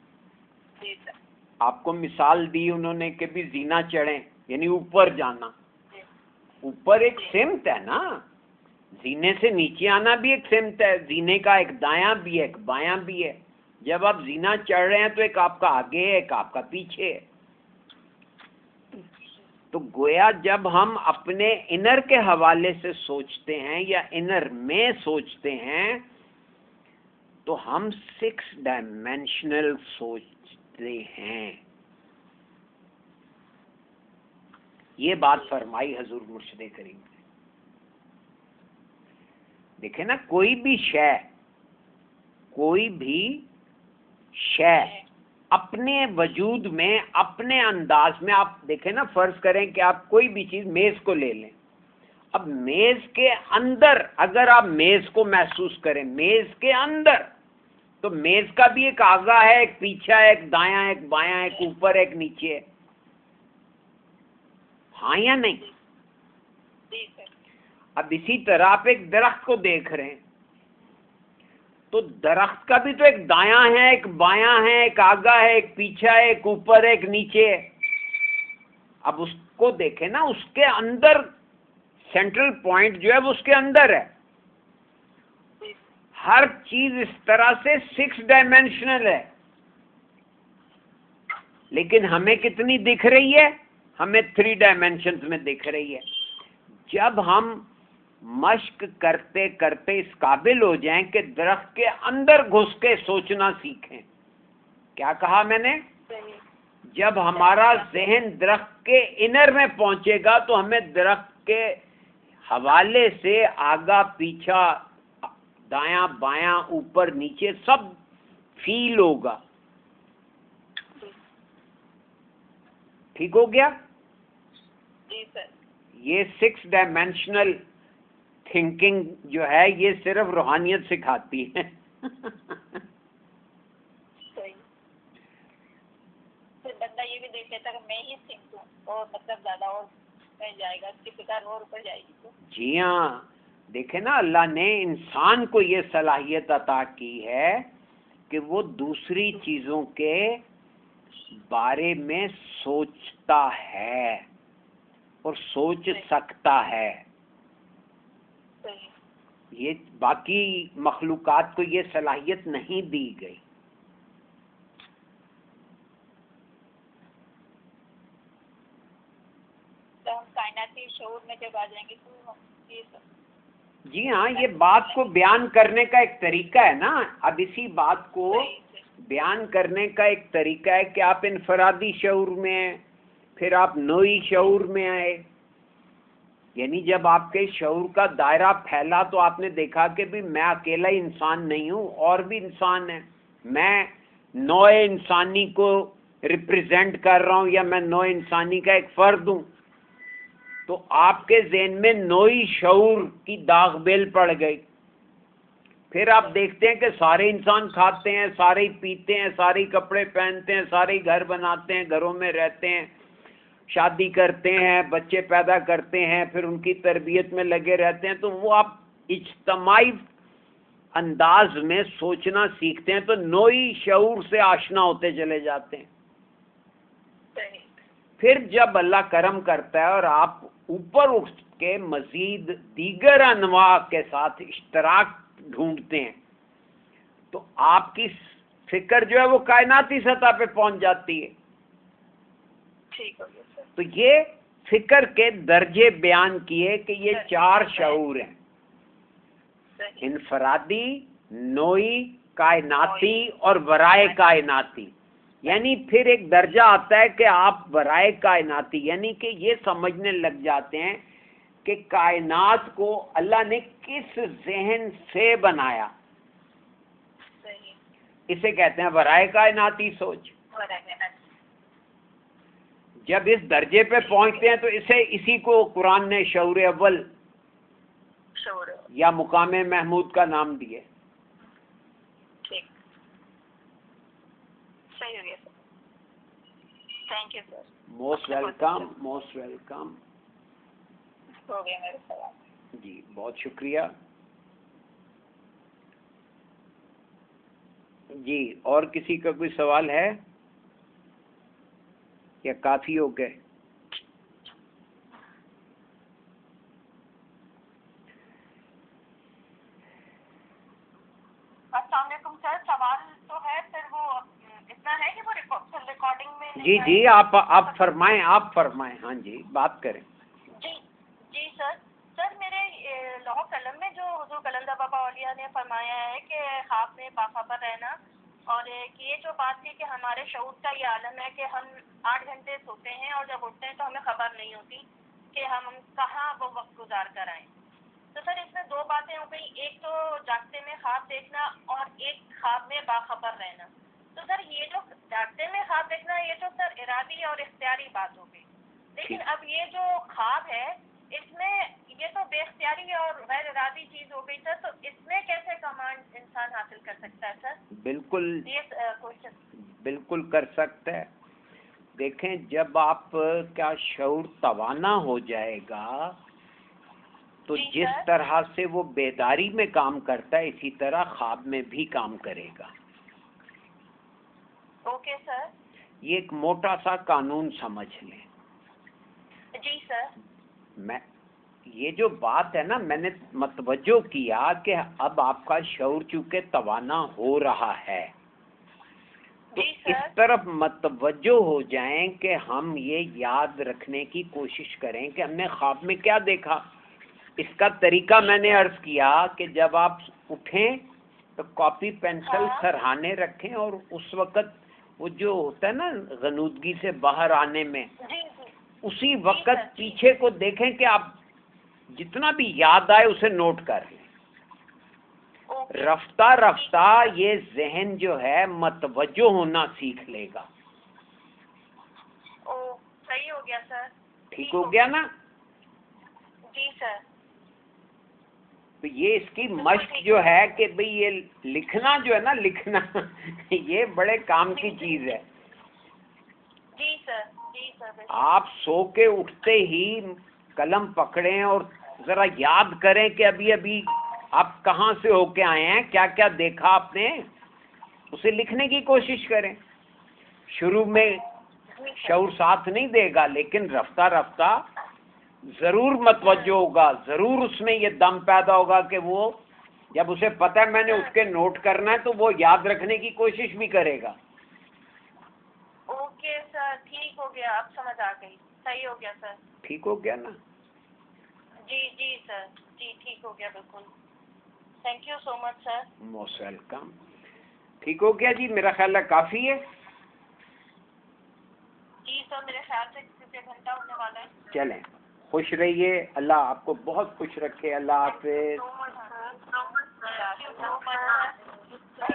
آپ کو مثال دی انہوں نے کہ بھی زینہ چڑھیں، یعنی اوپر جانا. اوپر ایک سمت ہے نا، زینے سے نیچے آنا بھی ایک سمت ہے. زینے کا ایک دایاں بھی ہے، ایک بایاں بھی ہے. جب آپ زینہ چڑھ رہے ہیں تو ایک آپ کا آگے ہے، ایک آپ کا پیچھے ہے. تو گویا جب ہم اپنے انر کے حوالے سے سوچتے ہیں یا انر میں سوچتے ہیں تو ہم 6 ڈائمینشنل سوچتے ہیں. یہ بات فرمائی حضور مرشد کریم نے. دیکھیں نا، کوئی بھی شے اپنے وجود میں، اپنے انداز میں، آپ دیکھیں نا، فرض کریں کہ آپ کوئی بھی چیز، میز کو لے لیں. اب میز کے اندر اگر آپ میز کو محسوس کریں، میز کے اندر، تو میز کا بھی ایک آگا ہے، ایک پیچھا ہے، ایک دایاں، ایک بایاں، ایک اوپر، ایک نیچے ہے. ہاں یا نہیں؟ اب اسی طرح آپ ایک درخت کو دیکھ رہے ہیں تو درخت کا بھی تو ایک دایاں ہے، ایک بایاں ہے، ایک آگا ہے، ایک پیچھا ہے، ایک اوپر ہے، ایک نیچے ہے. اب اس کو دیکھیں نا، اس کے اندر سینٹرل پوائنٹ جو ہے وہ اس کے اندر ہے. ہر چیز اس طرح سے 6 ڈائمینشنل ہے. لیکن ہمیں کتنی دکھ رہی ہے؟ ہمیں 3 ڈائمینشنز میں دکھ رہی ہے. جب ہم مشق کرتے کرتے اس قابل ہو جائیں کہ درخت کے اندر گھس کے سوچنا سیکھیں. کیا کہا میں نے؟ جب ہمارا ذہن درخت کے انر میں پہنچے گا تو ہمیں درخت کے حوالے سے آگا پیچھا، دایاں بایاں، اوپر نیچے سب فیل ہوگا. ٹھیک ہو گیا؟ یہ 6 ڈائمینشنل تھنکنگ جو ہے یہ صرف روحانیت سکھاتی ہے. بندہ یہ بھی دیکھ لیتا کہ میں ہی سنک ہوں اور مطلب زیادہ اور بڑھ جائے گا، اس کی فکر اور اوپر جائے گی. تو جی ہاں، دیکھیں نا، اللہ نے انسان کو یہ صلاحیت عطا کی ہے کہ وہ دوسری چیزوں کے بارے میں سوچتا ہے اور سوچ سکتا ہے. یہ باقی مخلوقات کو یہ صلاحیت نہیں دی گئی. ہم کائناتی شعور میں جب آ جائیں گے تو یہ سب. جی ہاں، یہ بات کو بیان کرنے کا ایک طریقہ ہے نا. اب اسی بات کو بیان کرنے کا ایک طریقہ ہے کہ آپ انفرادی شعور میں ہیں، پھر آپ نوعی شعور میں آئے. یعنی جب آپ کے شعور کا دائرہ پھیلا تو آپ نے دیکھا کہ بھی میں اکیلا ہی انسان نہیں ہوں، اور بھی انسان ہیں. میں نوع انسانی کو ریپریزینٹ کر رہا ہوں یا میں نوع انسانی کا ایک فرد ہوں، تو آپ کے ذہن میں نوعی شعور کی داغ بیل پڑ گئی. پھر آپ دیکھتے ہیں کہ سارے انسان کھاتے ہیں، سارے ہی پیتے ہیں، سارے ہی کپڑے پہنتے ہیں، سارے ہی گھر بناتے ہیں، گھروں میں رہتے ہیں، شادی کرتے ہیں، بچے پیدا کرتے ہیں، پھر ان کی تربیت میں لگے رہتے ہیں. تو وہ آپ اجتماعی انداز میں سوچنا سیکھتے ہیں تو نوعی شعور سے آشنا ہوتے چلے جاتے ہیں. پھر جب اللہ کرم کرتا ہے اور آپ اوپر اٹھ کے مزید دیگر انواع کے ساتھ اشتراک ڈھونڈتے ہیں تو آپ کی فکر جو ہے وہ کائناتی سطح پہ پہنچ جاتی ہے. ٹھیک ہو گیا سر. تو یہ فکر کے درجے بیان کیے کہ یہ 4 شعور ہیں: انفرادی، نوعی، کائناتی اور ورائے کائناتی. یعنی پھر ایک درجہ آتا ہے کہ آپ ورائے کائناتی یعنی کہ یہ سمجھنے لگ جاتے ہیں کہ کائنات کو اللہ نے کس ذہن سے بنایا. اسے کہتے ہیں ورائے کائناتی سوچ. جب اس درجے پہ پہنچتے ہیں تو اسی کو قرآن نے شعور اول یا مقام محمود کا نام دیے. ٹھیک، صحیح ہو گیا sir. Thank you sir. Most welcome, most welcome. ہو گیا میرے سوال. جی بہت شکریہ. جی اور کسی کا کوئی سوال ہے یا کافی ہو گئے؟ السلام علیکم سر. سوال تو ہے پھر وہ اتنا ہے کہ وہ ریکارڈنگ میں. جی جی آپ فرمائیں، آپ فرمائیں. ہاں جی بات کریں. جی سر. سر میرے لوح قلم میں جو حضور قلندر بابا اولیاء نے فرمایا ہے کہ خواب میں باخبر رہنا، اور یہ جو بات تھی کہ ہمارے شعور کا یہ عالم ہے کہ ہم 8 گھنٹے سوتے ہیں اور جب اٹھتے ہیں تو ہمیں خبر نہیں ہوتی کہ ہم کہاں وہ وقت گزار کر آئیں. تو سر اس میں 2 باتیں ہو گئی، ایک تو جاگتے میں خواب دیکھنا اور ایک خواب میں باخبر رہنا. تو سر یہ جو جاگتے میں خواب دیکھنا یہ تو سر ارادی اور اختیاری بات ہو گئی، لیکن اب یہ جو خواب ہے اس میں یہ تو بے اختیاری اور غیر ارادی چیز ہو گئی سر. تو اس میں کیسے کمانڈ انسان حاصل کر سکتا ہے سر؟ بالکل یہ بالکل کر سکتا ہے. دیکھیں جب آپ کا شعور توانا ہو جائے گا تو جس طرح سے وہ بیداری میں کام کرتا ہے اسی طرح خواب میں بھی کام کرے گا. Okay sir. یہ ایک موٹا سا قانون سمجھ لیں. جی سر. یہ جو بات ہے نا میں نے متوجہ کیا کہ اب آپ کا شعور چونکہ توانا ہو رہا ہے تو اس طرف متوجہ ہو جائیں کہ ہم یہ یاد رکھنے کی کوشش کریں کہ ہم نے خواب میں کیا دیکھا. اس کا طریقہ میں نے عرض کیا کہ جب آپ اٹھیں تو کاپی پینسل سرہانے رکھیں اور اس وقت وہ جو ہوتا ہے نا غنودگی سے باہر آنے میں اسی وقت پیچھے کو دیکھیں کہ آپ جتنا بھی یاد آئے اسے نوٹ کر لیں. رفتہ رفتہ یہ ذہن جو ہے متوجہ ہونا سیکھ لے گا. صحیح ہو گیا سر. ٹھیک ہو گیا نا؟ جی سر. تو یہ اس کی مشق جو ہے کہ بھئی یہ لکھنا جو ہے نا لکھنا یہ بڑے کام کی چیز ہے. جی سر. جی سر. آپ سو کے اٹھتے ہی قلم پکڑیں اور ذرا یاد کریں کہ ابھی ابھی آپ کہاں سے ہو کے آئے ہیں، کیا کیا دیکھا آپ نے، اسے لکھنے کی کوشش کریں. شروع میں شعور ساتھ نہیں دے گا لیکن رفتہ رفتہ ضرور متوجہ ہوگا، ضرور اس میں یہ دم پیدا ہوگا کہ وہ جب اسے پتہ ہے میں نے اٹھ کے نوٹ کرنا ہے تو وہ یاد رکھنے کی کوشش بھی کرے گا. Okay sir. ٹھیک ہو گیا. اب سمجھ آ گئی. صحیح ہو گیا سر. ٹھیک ہو گیا نا؟ جی سر. جی ٹھیک ہو گیا بالکل. Thank you so much sir. Most welcome. ٹھیک ہو گیا جی. میرا خیال ہے کافی ہے. جی سر میرے خیال سے 1 گھنٹہ ہونے والا ہے. چلیں خوش رہیے. اللہ آپ کو بہت خوش رکھے. اللہ حافظ. So much, sir. So much, sir.